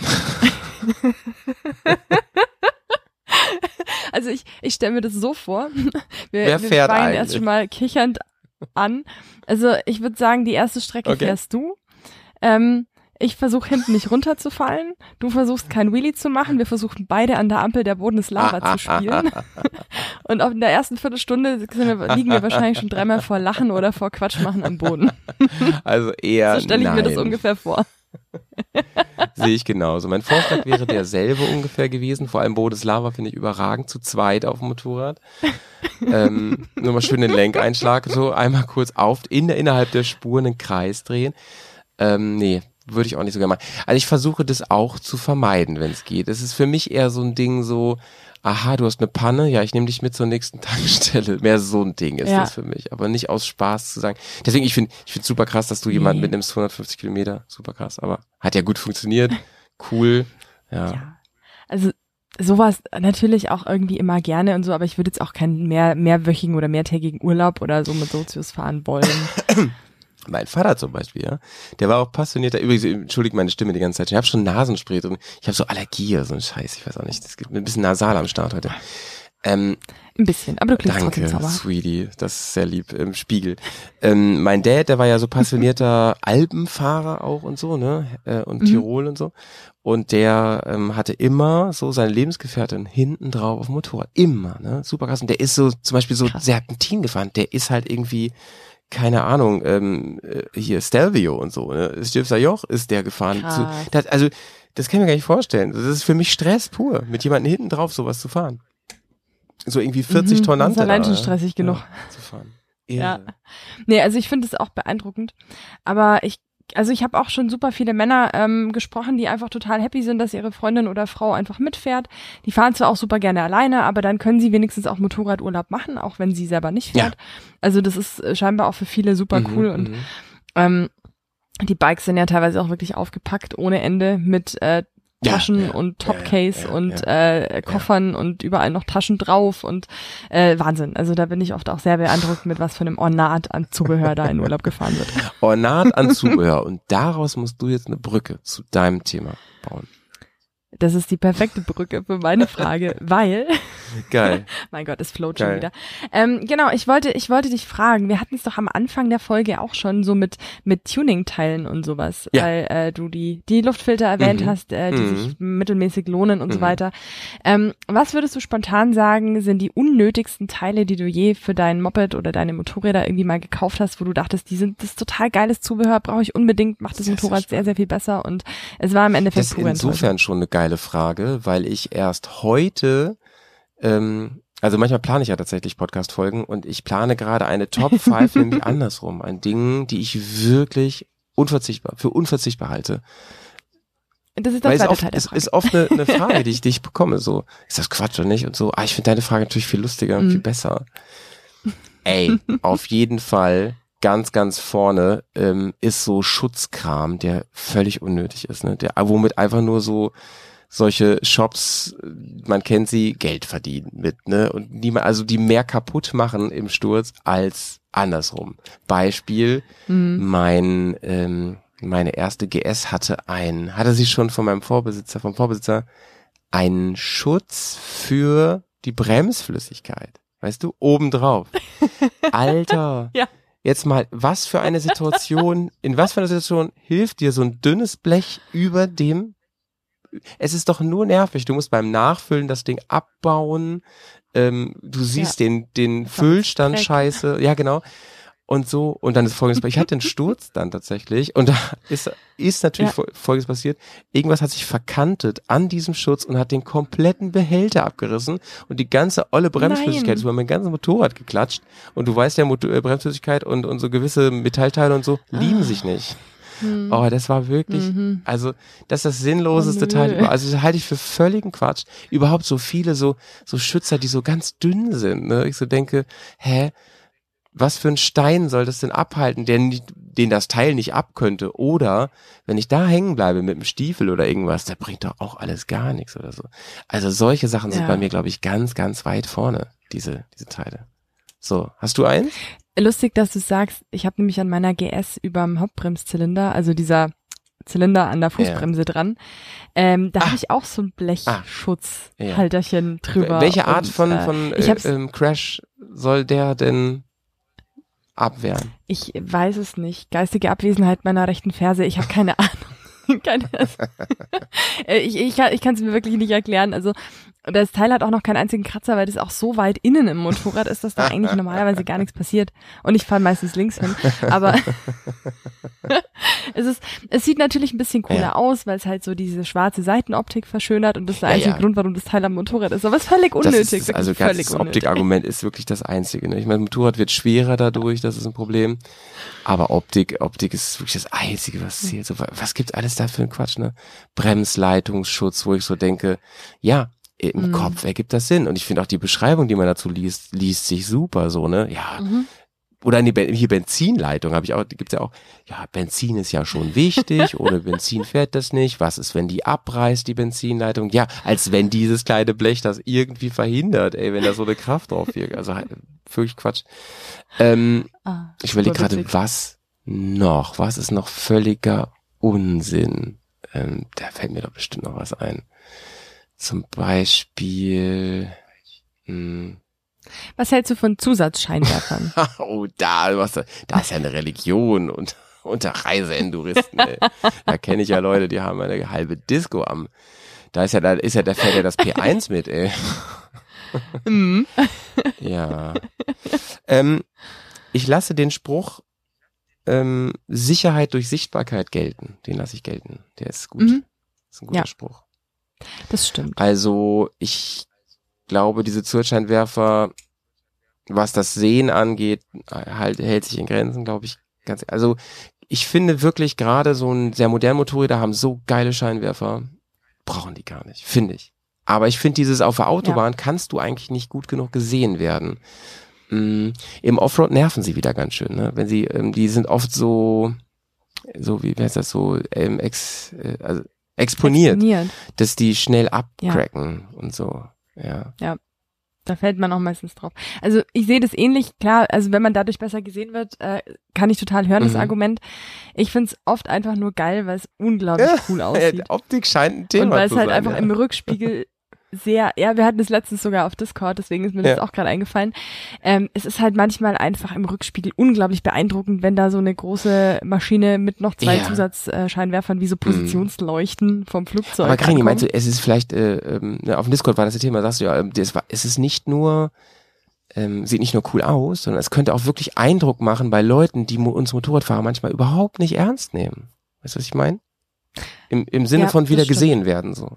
Also ich, ich stelle mir das so vor. Wir, Wer wir fährt fangen eigentlich? erst schon mal kichernd an. Also ich würde sagen, die erste Strecke Okay. fährst du. Ähm, Ich versuche hinten nicht runterzufallen. Du versuchst kein Wheelie zu machen. Wir versuchen beide an der Ampel der Boden ist Lava zu spielen. Und auch in der ersten Viertelstunde sind wir, liegen wir wahrscheinlich schon dreimal vor Lachen oder vor Quatsch machen am Boden. Also eher So stelle ich nein. mir das ungefähr vor. Sehe ich genauso. Mein Vorschlag wäre derselbe ungefähr gewesen. Vor allem Boden ist Lava finde ich überragend. Zu zweit auf dem Motorrad. ähm, nur mal schön den Lenkeinschlag. So einmal kurz auf, in, innerhalb der Spur einen Kreis drehen. Ähm, nee. Würde ich auch nicht so gerne machen. Also ich versuche das auch zu vermeiden, wenn es geht. Es ist für mich eher so ein Ding so, aha, du hast eine Panne, ja, ich nehme dich mit zur nächsten Tankstelle. Mehr so ein Ding ist Ja. das für mich. Aber nicht aus Spaß zu sagen. Deswegen, ich finde ich finde super krass, dass du jemanden Nee. mitnimmst, hundertfünfzig Kilometer. Super krass, aber hat ja gut funktioniert. Cool. Ja. Ja. Also sowas natürlich auch irgendwie immer gerne und so, aber ich würde jetzt auch keinen mehr mehrwöchigen oder mehrtägigen Urlaub oder so mit Sozius fahren wollen. Mein Vater zum Beispiel, ja, der war auch passionierter, übrigens, entschuldigt meine Stimme die ganze Zeit, ich habe schon Nasenspray drin, ich habe so Allergie oder so ein Scheiß, ich weiß auch nicht, das gibt mir ein bisschen nasal am Start heute. Ähm, Ein bisschen, aber du klingst danke, trotzdem sauber. Sweetie, das ist sehr lieb, im Spiegel. Ähm, mein Dad, der war ja so passionierter Alpenfahrer auch und so, ne, äh, und Mhm. Tirol und so. Und der ähm, hatte immer so seine Lebensgefährtin hinten drauf auf dem Motorrad, immer, ne, super krass. Und der ist so zum Beispiel so Krass. Serpentin gefahren, der ist halt irgendwie keine Ahnung, ähm, äh, hier Stelvio und so, ne? Stilfser Joch ist der gefahren. Zu, Krass. das, also, das kann ich mir gar nicht vorstellen. Das ist für mich Stress pur, mit jemandem hinten drauf sowas zu fahren. So irgendwie vierzig Mhm, Tonnen das ist allein Antenne, schon stressig genug. Ja, zu fahren. Ja. Irre. Nee, also ich finde es auch beeindruckend. Aber ich, also ich habe auch schon super viele Männer ähm, gesprochen, die einfach total happy sind, dass ihre Freundin oder Frau einfach mitfährt. Die fahren zwar auch super gerne alleine, aber dann können sie wenigstens auch Motorradurlaub machen, auch wenn sie selber nicht fährt. Also das ist äh, scheinbar auch für viele super Mhm, cool und mhm. ähm, die Bikes sind ja teilweise auch wirklich aufgepackt ohne Ende mit äh, Ja, Taschen ja, und ja, Topcase ja, ja, und ja. äh, Koffern und überall noch Taschen drauf und äh, Wahnsinn. Also da bin ich oft auch sehr beeindruckt, mit was für einem Ornat an Zubehör da in Urlaub gefahren wird. Ornat an Zubehör. Und daraus musst du jetzt eine Brücke zu deinem Thema bauen. Das ist die perfekte Brücke für meine Frage, weil, Geil. mein Gott, es float schon Geil. wieder. Ähm, genau, ich wollte, ich wollte dich fragen, wir hatten es doch am Anfang der Folge auch schon so mit mit Tuning-Teilen und sowas, Ja. weil äh, du die die Luftfilter erwähnt Mhm. hast, äh, die Mhm. sich mittelmäßig lohnen und so Mhm. weiter. Ähm, was würdest du spontan sagen, sind die unnötigsten Teile, die du je für dein Moped oder deine Motorräder irgendwie mal gekauft hast, wo du dachtest, die sind das ist total geiles Zubehör, brauche ich unbedingt, macht das Sehr, sehr Motorrad sehr, spannend. sehr viel besser und es war im Endeffekt Das ist pure Enttäuschung. insofern schon eine geile Frage, weil ich erst heute, ähm, also manchmal plane ich ja tatsächlich Podcast-Folgen und ich plane gerade eine Top fünf, nämlich andersrum. Ein Ding, die ich wirklich unverzichtbar, für unverzichtbar halte. Das ist der Weil es zweite oft, Teil der es Frage. ist oft eine, eine Frage, die ich, die ich bekomme, so, ist das Quatsch oder nicht? Und so, ah, ich finde deine Frage natürlich viel lustiger, Mhm. viel besser. Ey, auf jeden Fall ganz, ganz vorne ähm, ist so Schutzkram, der völlig unnötig ist, ne? Der, womit einfach nur so solche Shops, man kennt sie, Geld verdienen mit, ne? Und niemand, also die mehr kaputt machen im Sturz als andersrum. Beispiel, Mhm. mein, ähm, meine erste G S hatte ein, hatte sie schon von meinem Vorbesitzer, vom Vorbesitzer, einen Schutz für die Bremsflüssigkeit. Weißt du, obendrauf. Alter. Ja. Jetzt mal, was für eine Situation, in was für einer Situation hilft dir so ein dünnes Blech über dem? Es ist doch nur nervig. Du musst beim Nachfüllen das Ding abbauen. Ähm, du siehst den, den Füllstand Dreck. scheiße. Ja, genau. Und so. Und dann ist Folgendes, ich hatte einen Sturz dann tatsächlich. Und da ist, ist natürlich Ja. Folgendes passiert. Irgendwas hat sich verkantet an diesem Schutz und hat den kompletten Behälter abgerissen. Und die ganze olle Bremsflüssigkeit Nein. ist über mein ganzes Motorrad geklatscht. Und du weißt ja, Motor, äh, Bremsflüssigkeit und, und so gewisse Metallteile und so lieben sich nicht. Mhm. Oh, das war wirklich, Mhm. also das ist das sinnloseste Oh, nö. Teil. über- Also das halte ich für völligen Quatsch. Überhaupt so viele so so Schützer, die so ganz dünn sind. Ne? Ich so denke, hä, was für ein Stein soll das denn abhalten, der nicht, den das Teil nicht abkönnte? Oder wenn ich da hängen bleibe mit dem Stiefel oder irgendwas, da bringt doch auch alles gar nichts oder so. Also solche Sachen sind Ja. bei mir, glaube ich, ganz, ganz weit vorne, diese diese Teile. So, hast du eins? Lustig, dass du sagst, ich habe nämlich an meiner G S überm Hauptbremszylinder, also dieser Zylinder an der Fußbremse dran, ähm, da Ah. habe ich auch so ein Ah. Blechschutzhalterchen drüber. Welche Art und, von, äh, von ich äh, hab's, ähm, Crash soll der denn abwehren? ich weiß es nicht. Geistige Abwesenheit meiner rechten Ferse, ich habe keine Ahnung. Keine, also, ich ich kann ich kann es mir wirklich nicht erklären. Also das Teil hat auch noch keinen einzigen Kratzer, weil das auch so weit innen im Motorrad ist, dass da eigentlich normalerweise gar nichts passiert. Und ich fahre meistens links hin. Aber es ist, es sieht natürlich ein bisschen cooler ja. aus, weil es halt so diese schwarze Seitenoptik verschönert und das ist der ja, einzige ja. Grund, warum das Teil am Motorrad ist. Aber es ist völlig unnötig. Das ist, also völlig das Optikargument ist wirklich das einzige. Ne? Ich meine, das Motorrad wird schwerer dadurch, das ist ein Problem. Aber Optik, Optik ist wirklich das Einzige, was zählt. So, was gibt's alles da für einen Quatsch, ne? Bremsleitungsschutz, wo ich so denke, ja, im mhm. Kopf ergibt das Sinn. Und ich finde auch die Beschreibung, die man dazu liest, liest sich super so, ne? Ja. Mhm. Oder nee, hier Benzinleitung habe ich auch, gibt's ja auch, ja, Benzin ist ja schon wichtig, ohne Benzin fährt das nicht. Was ist, wenn die abreißt, die Benzinleitung? Ja, als wenn dieses kleine Blech das irgendwie verhindert, ey, wenn da so eine Kraft drauf wirkt. Also wirklich Quatsch. Ähm, ah, ich überlege gerade, was noch? Was ist noch völliger Unsinn? Ähm, da fällt mir doch bestimmt noch was ein. Zum Beispiel, mh, was hältst du von Zusatzscheinwerfern? oh, da, was, da ist ja eine Religion und unter Reiseenduristen. Ey. Da kenne ich ja Leute, die haben eine halbe Disco am. Da ist ja, da ist ja, da fährt ja das P eins mit, ey. Mm. ja. Ähm, ich lasse den Spruch ähm, Sicherheit durch Sichtbarkeit gelten. Den lasse ich gelten. Der ist gut. Mhm. Das ist ein guter ja. Spruch. Das stimmt. Also ich glaube, diese Zusatzscheinwerfer, was das Sehen angeht, halt hält sich in Grenzen, glaube ich. Ganz, also ich finde wirklich gerade so ein sehr modernen Motorräder haben so geile Scheinwerfer, brauchen die gar nicht, finde ich. Aber ich finde dieses auf der Autobahn ja. kannst du eigentlich nicht gut genug gesehen werden. Mm, im Offroad nerven sie wieder ganz schön, ne? Wenn sie, ähm, die sind oft so, so wie, wie heißt das so, ähm, ex, äh, also exponiert, exponiert, dass die schnell abcracken ja. und so. Ja. Ja, da fällt man auch meistens drauf. Also ich sehe das ähnlich, klar, also wenn man dadurch besser gesehen wird, äh, kann ich total hören, das mhm. Argument. Ich find's oft einfach nur geil, weil es unglaublich cool aussieht. Ja, Optik scheint ein Thema zu sein. Und weil es halt sein, einfach ja. im Rückspiegel sehr, ja, wir hatten das letztens sogar auf Discord, deswegen ist mir das ja. auch gerade eingefallen. Ähm, es ist halt manchmal einfach im Rückspiegel unglaublich beeindruckend, wenn da so eine große Maschine mit noch zwei ja. Zusatzscheinwerfern wie so Positionsleuchten vom Flugzeug Aber Krini, meinst du, es ist vielleicht, äh, ähm, auf dem Discord war das Thema, sagst du ja, das war, es ist nicht nur, ähm, sieht nicht nur cool aus, sondern es könnte auch wirklich Eindruck machen bei Leuten, die mo- uns Motorradfahrer manchmal überhaupt nicht ernst nehmen. Weißt du, was ich meine? Im, im Sinne ja, von wieder gesehen werden, so.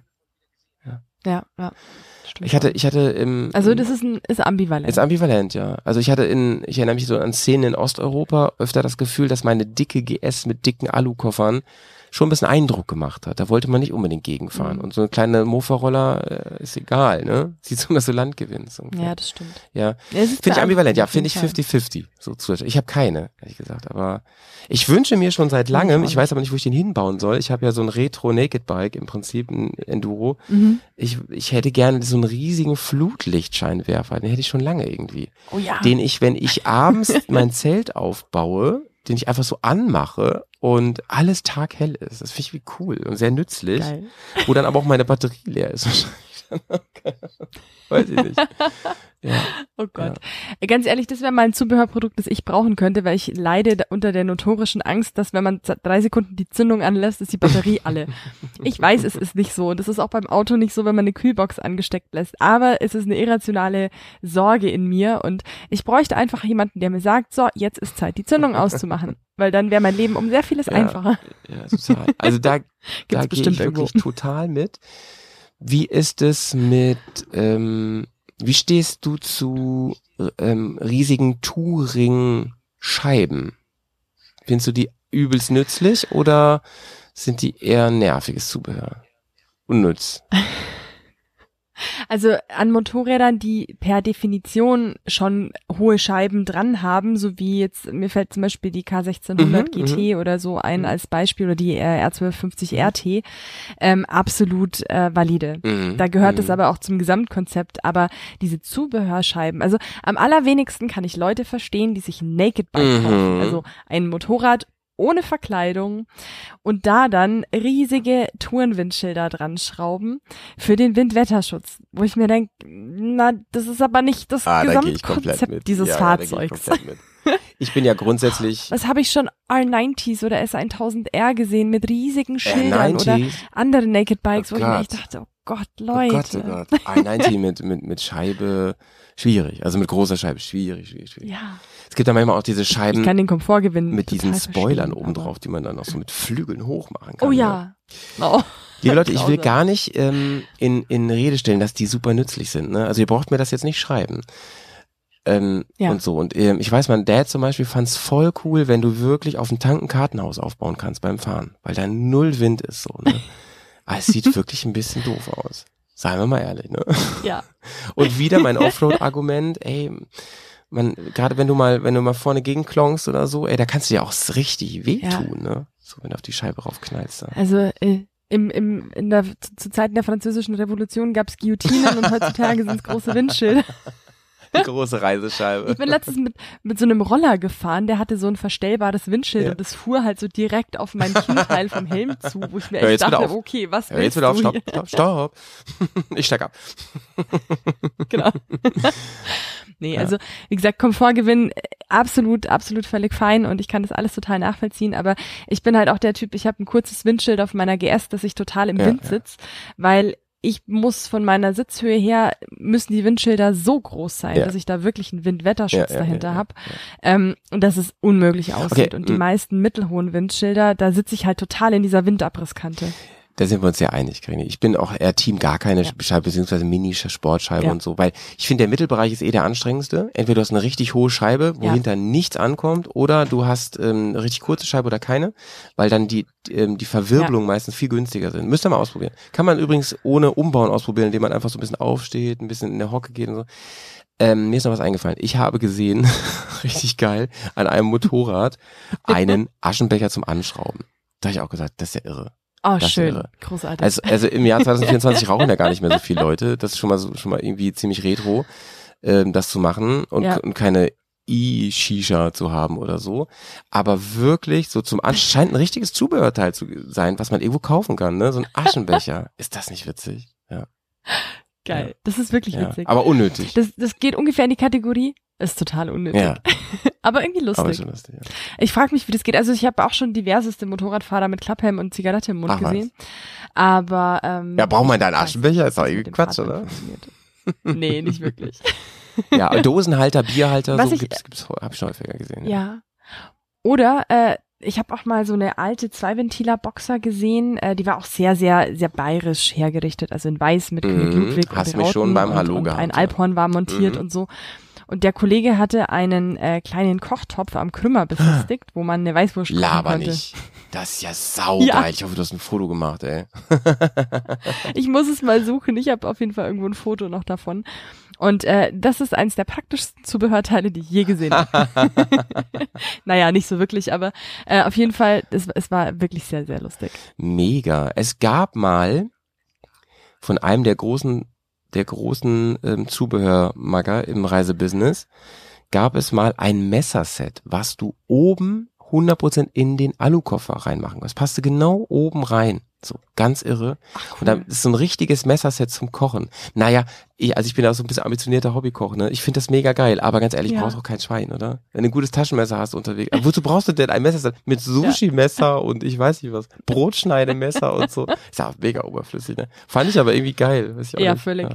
Ja, ja. Stimmt ich hatte, ich hatte im. Also das ist ein, ist ambivalent. Ist ambivalent, ja. Also ich hatte in, ich erinnere mich so an Szenen in Osteuropa öfter das Gefühl, dass meine dicke G S mit dicken Alukoffern schon ein bisschen Eindruck gemacht hat. Da wollte man nicht unbedingt gegenfahren. Mhm. Und so eine kleine Mofa-Roller äh, ist egal, ne? Sieht so, dass du Land gewinnst. So. Ja, das stimmt. Ja. ja finde ich ambivalent, ja, finde ich fifty fifty. So zusätzlich. Ich habe keine, ehrlich gesagt. Aber ich wünsche mir schon seit langem, ich weiß aber nicht, wo ich den hinbauen soll. Ich habe ja so ein Retro-Naked-Bike, im Prinzip ein Enduro. Mhm. Ich, ich hätte gerne so einen riesigen Flutlichtscheinwerfer. Den hätte ich schon lange irgendwie. Oh ja. Den ich, wenn ich abends mein Zelt aufbaue, den ich einfach so anmache und alles taghell ist. Das finde ich wie cool und sehr nützlich. Geil. Wo dann aber auch meine Batterie leer ist wahrscheinlich. Weiß ich nicht. Ja. Oh Gott. Ja. Ganz ehrlich, das wäre mal ein Zubehörprodukt, das ich brauchen könnte, weil ich leide unter der notorischen Angst, dass wenn man drei Sekunden die Zündung anlässt, ist die Batterie alle. Ich weiß, es ist nicht so. Und das ist auch beim Auto nicht so, wenn man eine Kühlbox angesteckt lässt. Aber es ist eine irrationale Sorge in mir und ich bräuchte einfach jemanden, der mir sagt, so, jetzt ist Zeit, die Zündung auszumachen. Weil dann wäre mein Leben um sehr vieles ja, einfacher. Ja, total. Also da, da gehe ich irgendwo. wirklich total mit. Wie ist es mit, ähm, wie stehst du zu ähm, riesigen Touring-Scheiben? Findest du die übelst nützlich oder sind die eher nerviges Zubehör? Unnütz. Also an Motorrädern, die per Definition schon hohe Scheiben dran haben, so wie jetzt, mir fällt zum Beispiel die K sechzehnhundert mhm, G T mhm. oder so ein als Beispiel oder die äh, R zwölf fünfzig R T, ähm, absolut äh, valide. Mhm, da gehört mhm. es aber auch zum Gesamtkonzept, aber diese Zubehörscheiben, also am allerwenigsten kann ich Leute verstehen, die sich ein Naked Bike Mhm. kaufen, also ein Motorrad ohne Verkleidung und da dann riesige Tourenwindschilder dran schrauben für den Windwetterschutz, wo ich mir denke, na, das ist aber nicht das ah, Gesamtkonzept dieses ja, Fahrzeugs. Da gehe ich komplett mit. ich bin ja grundsätzlich... Was habe ich schon R neunzig oder S tausend R gesehen mit riesigen Schildern R neunzig? Oder andere Naked Bikes, Oh wo ich mir Gott. echt dachte, oh Gott, Leute. Oh Gott, oh Gott. R neunzig mit, mit, mit Scheibe, schwierig. Also mit großer Scheibe, schwierig, schwierig, schwierig. Ja, Es gibt ja manchmal auch diese Scheiben ich kann den Komfort gewinnen. mit diesen total Spoilern verstehen, oben aber- drauf, die man dann auch so mit Flügeln hochmachen kann. Oh ne? ja. Oh. Liebe Leute, ich will Grausam. gar nicht ähm, in, in Rede stellen, dass die super nützlich sind. Ne? Also ihr braucht mir das jetzt nicht schreiben. Ähm, Ja. Und so. Und ähm, ich weiß, mein Dad zum Beispiel fand es voll cool, wenn du wirklich auf dem Tank ein Kartenhaus aufbauen kannst beim Fahren, weil da null Wind ist. so. Ne? Aber es sieht wirklich ein bisschen doof aus. Seien wir mal ehrlich. Ne? Ja. Und wieder mein Offroad-Argument, ey, man, gerade wenn du mal, wenn du mal vorne gegenklongst oder so, ey, da kannst du dir auch richtig wehtun, Ja. ne? So, wenn du auf die Scheibe raufknallst. Da. Also äh, im, im, in der, zu, zu Zeiten der französischen Revolution gab es Guillotinen und heutzutage sind es große Windschilder. Die große Reisescheibe. Ich bin letztens mit, mit so einem Roller gefahren, der hatte so ein verstellbares Windschild Ja. und das fuhr halt so direkt auf mein Kinnteil vom Helm zu, wo ich mir Hör echt jetzt wieder dachte, auf. okay, was Ja, jetzt willst wieder auf, du stopp, hier? stopp, stopp. Ich steig ab. Genau. Nee, Ja. also wie gesagt, Komfortgewinn äh, absolut, absolut völlig fein und ich kann das alles total nachvollziehen, aber ich bin halt auch der Typ, ich habe ein kurzes Windschild auf meiner G S, dass ich total im Ja, Wind ja. sitze, weil ich muss von meiner Sitzhöhe her, müssen die Windschilder so groß sein, Ja. dass ich da wirklich einen Windwetterschutz Ja, ja, dahinter ja, ja, habe. Ähm, und dass es unmöglich aussieht. Okay, Und die mm. meisten mittelhohen Windschilder, da sitze ich halt total in dieser Windabrissskante. Da sind wir uns sehr einig, Karini. Ich bin auch eher Team gar keine Ja. Scheibe, beziehungsweise Mini-Sportscheibe Ja. und so, weil ich finde, der Mittelbereich ist eh der anstrengendste. Entweder du hast eine richtig hohe Scheibe, wo Ja. hinter nichts ankommt, oder du hast ähm, eine richtig kurze Scheibe oder keine, weil dann die ähm, die Verwirbelungen meistens viel günstiger sind. Müsst ihr mal ausprobieren. Kann man übrigens ohne Umbauen ausprobieren, indem man einfach so ein bisschen aufsteht, ein bisschen in der Hocke geht und so. Ähm, mir ist noch was eingefallen. Ich habe gesehen, richtig geil, an einem Motorrad einen Aschenbecher zum Anschrauben. Da habe ich auch gesagt, das ist ja irre. Oh, Das ist schön. irre. Großartig. Also, also im Jahr zwanzig vierundzwanzig rauchen ja gar nicht mehr so viele Leute. Das ist schon mal so, schon mal irgendwie ziemlich retro, ähm, das zu machen und, Ja. und keine E-Shisha zu haben oder so. Aber wirklich so zum An scheint ein richtiges Zubehörteil zu sein, was man irgendwo kaufen kann, ne? So ein Aschenbecher. Ist das nicht witzig? Ja. Geil. Ja. Das ist wirklich ja. witzig. Aber unnötig. Das, das geht ungefähr in die Kategorie, ist total unnötig. Ja, Aber irgendwie lustig. aber schon lustig. Ja. Ich frage mich, wie das geht. Also ich habe auch schon diverseste Motorradfahrer mit Klapphelm und Zigarette im Mund Ach, was. gesehen. Aber ähm, Ja, braucht man da einen ich weiß Aschenbecher? nicht, Ist doch wie das irgendwie mit dem Quatsch, Fahrzeug oder? funktioniert. Nee, nicht wirklich. Ja, Dosenhalter, Bierhalter, Was so ich- gibt's, gibt's, hab ich schon häufiger gesehen. Ja. Oder äh, ich habe auch mal so eine alte Zweiventiler-Boxer gesehen, äh, die war auch sehr, sehr, sehr bayerisch hergerichtet, also in weiß mit König Mhm. Ludwig Hast und mich schon Rauten beim und, Hallo und gehabt, ein ja. Alphorn war montiert Mhm. und so. Und der Kollege hatte einen äh, kleinen Kochtopf am Krümmer befestigt, wo man eine Weißwurst kochen Laber konnte. nicht. Das ist ja saugeil. Ja. Ich hoffe, du hast ein Foto gemacht, ey. Ich muss es mal suchen. Ich habe auf jeden Fall irgendwo ein Foto noch davon. Und äh, das ist eines der praktischsten Zubehörteile, die ich je gesehen habe. Naja, nicht so wirklich, aber äh, auf jeden Fall, es, es war wirklich sehr, sehr lustig. Mega. Es gab mal von einem der großen, der großen ähm, Zubehörmagger im Reisebusiness, gab es mal ein Messerset, was du oben hundert Prozent in den Alukoffer reinmachen kannst. Passte genau oben rein. So, ganz irre. Ach, Und dann ist so ein richtiges Messerset zum Kochen. Naja, ich, also ich bin auch so ein bisschen ambitionierter Hobbykoch, ne? Ich finde das mega geil, aber ganz ehrlich, Ja. brauchst auch kein Schwein, oder? Wenn du ein gutes Taschenmesser hast unterwegs. Aber wozu brauchst du denn ein Messerset mit Sushi-Messer und ich weiß nicht was, Brotschneidemesser und so? Ist ja mega oberflüssig, ne? Fand ich aber irgendwie geil. Weiß ich auch Ja, nicht. völlig. Ja.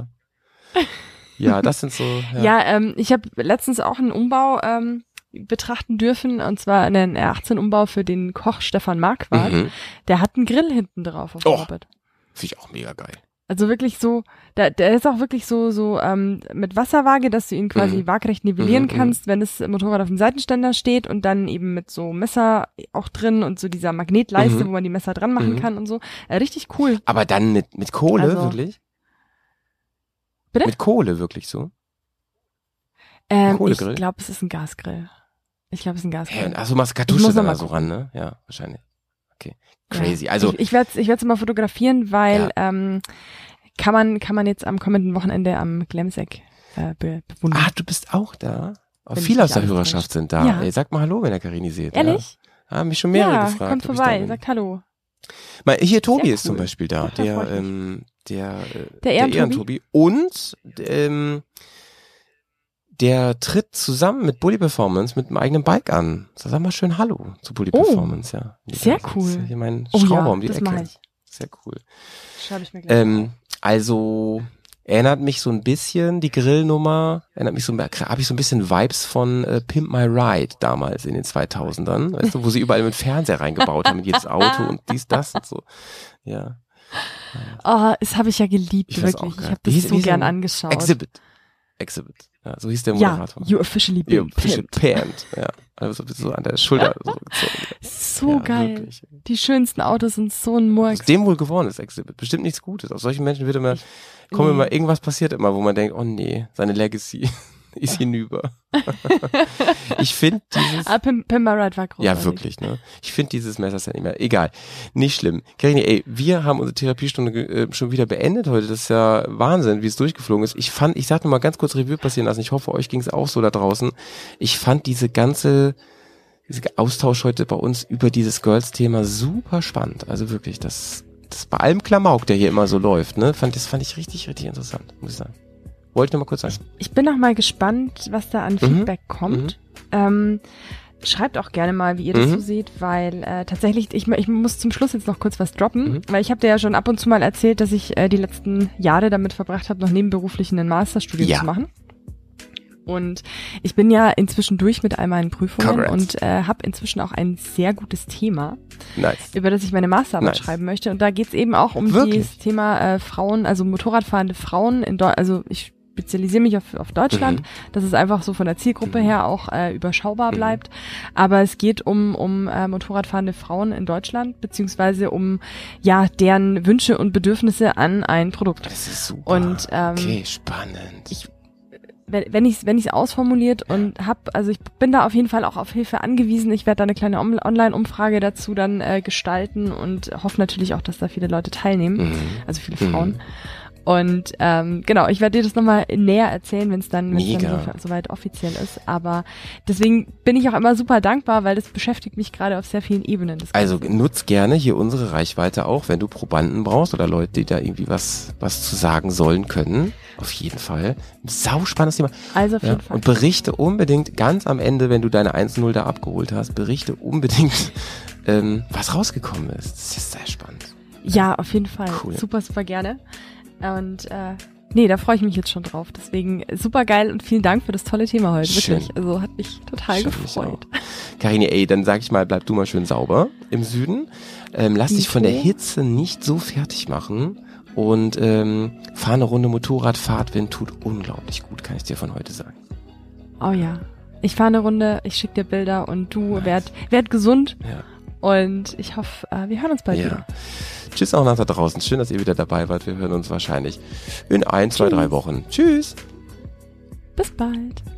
Ja, das sind so. Ja. Ja, ähm, ich habe letztens auch einen Umbau ähm, betrachten dürfen, und zwar einen R achtzehn Umbau für den Koch Stefan Marquardt. Mhm. Der hat einen Grill hinten drauf auf dem Oh. Moped. Finde ich auch mega geil. Also wirklich so, der, der ist auch wirklich so so ähm, mit Wasserwaage, dass du ihn quasi Mhm. waagrecht nivellieren Mhm, kannst, wenn das Motorrad auf dem Seitenständer steht, und dann eben mit so Messer auch drin und so dieser Magnetleiste, Mhm. wo man die Messer dran machen Mhm. kann und so. Äh, richtig cool. Aber dann mit, mit Kohle, Also- wirklich? Bitte? Mit Kohle, wirklich so? Ähm, ich Kohlegrill? glaube, es ist ein Gasgrill. Ich glaube, es ist ein Gasgrill. Hä, achso, machst Ich Kartusche muss noch dann mal da so gucken. ran, ne? Ja, wahrscheinlich. Okay. Crazy. Ja. Also, ich, ich werde ich werde es mal fotografieren, weil ähm, kann man kann man jetzt am kommenden Wochenende am Glemseck äh, be bewundern. ah, du bist auch da? Oh, Wenn viele ich aus der nicht alles Hörerschaft täuscht. sind da. Ja. Ey, sag mal Hallo, wenn ihr Karini seht. Ehrlich? Ja. Haben mich schon mehrere ja, gefragt. kommt ob ich da vorbei, bin. sagt Hallo. Mal, hier, Tobi Sehr ist zum cool. Beispiel da. Ach, da Der, freut mich. ähm, der, äh, Der Ehrentobi? Ehrentobi. Und, ähm, der tritt zusammen mit Bully Performance mit einem eigenen Bike an. Sag mal schön Hallo zu Bully Oh, Performance, ja. sehr Das cool. ist Hier mein Oh Schrauber ja, um die das Ecke. mache ich. Sehr cool. Schreibe ich mir gleich Ähm, auf. also erinnert mich so ein bisschen, die Grillnummer, erinnert mich so, habe ich so ein bisschen Vibes von äh, Pimp My Ride damals in den zweitausendern, weißt du, wo sie überall mit Fernseher reingebaut haben, in jedes Auto und dies, das und so. Ja. Oh, das habe ich ja geliebt, Ich weiß auch wirklich. Ich gar habe nicht. Wie das hieß- so wie hieß gern der? angeschaut. Exhibit. Exhibit. Ja, so hieß der Ja, Moderator. you officially You been official pimped. pant. Ja. Also so an der Schulter so gezogen. So Ja, geil. wirklich. Die schönsten Autos sind so ein Murks. Aus dem wohl geworden ist Exhibit. Bestimmt nichts Gutes. Aus solchen Menschen wird immer, kommen nee. immer, irgendwas passiert immer, wo man denkt, oh nee, seine Legacy ist hinüber. Ich finde dieses... Ah, Pimp, Pimp My Ride war großartig. Ja, wirklich, ne? Ich finde dieses Messerset nicht mehr. Egal. Nicht schlimm. Karini, ey, wir haben unsere Therapiestunde äh, schon wieder beendet heute. Das ist ja Wahnsinn, wie es durchgeflogen ist. Ich fand, ich sag nur mal ganz kurz Revue passieren lassen. Ich hoffe, euch ging es auch so da draußen. Ich fand diese ganze, dieser Austausch heute bei uns über dieses Girls-Thema super spannend. Also wirklich, das, das bei allem Klamauk, der hier immer so läuft, ne? Fand, das fand ich richtig, richtig interessant, muss ich sagen. Wollte ich noch mal kurz sagen. Ich bin noch mal gespannt, was da an Feedback Mhm. kommt. Ähm, schreibt auch gerne mal, wie ihr das Mhm. so seht, weil äh, tatsächlich, ich, ich muss zum Schluss jetzt noch kurz was droppen, Mhm. weil ich habe dir ja schon ab und zu mal erzählt, dass ich äh, die letzten Jahre damit verbracht habe, noch nebenberuflich ein Masterstudium Ja. zu machen. Und ich bin ja inzwischen durch mit all meinen Prüfungen Congrats. und äh, habe inzwischen auch ein sehr gutes Thema, Nice. über das ich meine Masterarbeit Nice. schreiben möchte. Und da geht's eben auch um Wirklich? das Thema äh, Frauen, also Motorradfahrende Frauen in Deutschland. Also ich spezialisiere mich auf, auf Deutschland, Mhm. dass es einfach so von der Zielgruppe her auch äh, überschaubar bleibt. Aber es geht um, um äh, Motorradfahrende Frauen in Deutschland, beziehungsweise um ja deren Wünsche und Bedürfnisse an ein Produkt. Das ist super. Und ähm, okay, spannend. ich- wenn wenn ich wenn ich es ausformuliert und hab, also ich bin da auf jeden Fall auch auf Hilfe angewiesen. Ich werde da eine kleine On- Online-Umfrage dazu dann äh, gestalten und hoffe natürlich auch, dass da viele Leute teilnehmen, Mhm. also viele Mhm. Frauen. Und ähm, genau, ich werde dir das nochmal näher erzählen, wenn es dann, wenn's Mega. dann so, soweit offiziell ist. Aber deswegen bin ich auch immer super dankbar, weil das beschäftigt mich gerade auf sehr vielen Ebenen. Das Also Ganze. nutz gerne hier unsere Reichweite auch, wenn du Probanden brauchst oder Leute, die da irgendwie was was zu sagen sollen können. Auf jeden Fall. Sau spannendes Thema. also auf Ja. jeden Fall. Und berichte unbedingt ganz am Ende, wenn du deine eins null da abgeholt hast, berichte unbedingt, ähm, was rausgekommen ist. Das ist sehr spannend. Ja, auf jeden Fall. Cool. Super, super gerne. Und äh, nee, da freue ich mich jetzt schon drauf. Deswegen super geil und vielen Dank für das tolle Thema heute. Schön. Wirklich. Also hat mich total Schön, mich gefreut. Karini, ey, dann sag ich mal, bleib du mal schön sauber im Süden. Ähm, lass dich von der Okay. Hitze nicht so fertig machen. Und ähm, fahr eine Runde Motorrad, Fahrtwind tut unglaublich gut, kann ich dir von heute sagen. Oh ja. Ich fahre eine Runde, ich schicke dir Bilder und du Nice. werd, werd gesund. Ja. Und ich hoffe, äh, wir hören uns bald Ja. wieder. Tschüss auch nach da draußen. Schön, dass ihr wieder dabei wart. Wir hören uns wahrscheinlich in ein, zwei, Tschüss. drei Wochen. Tschüss. Bis bald.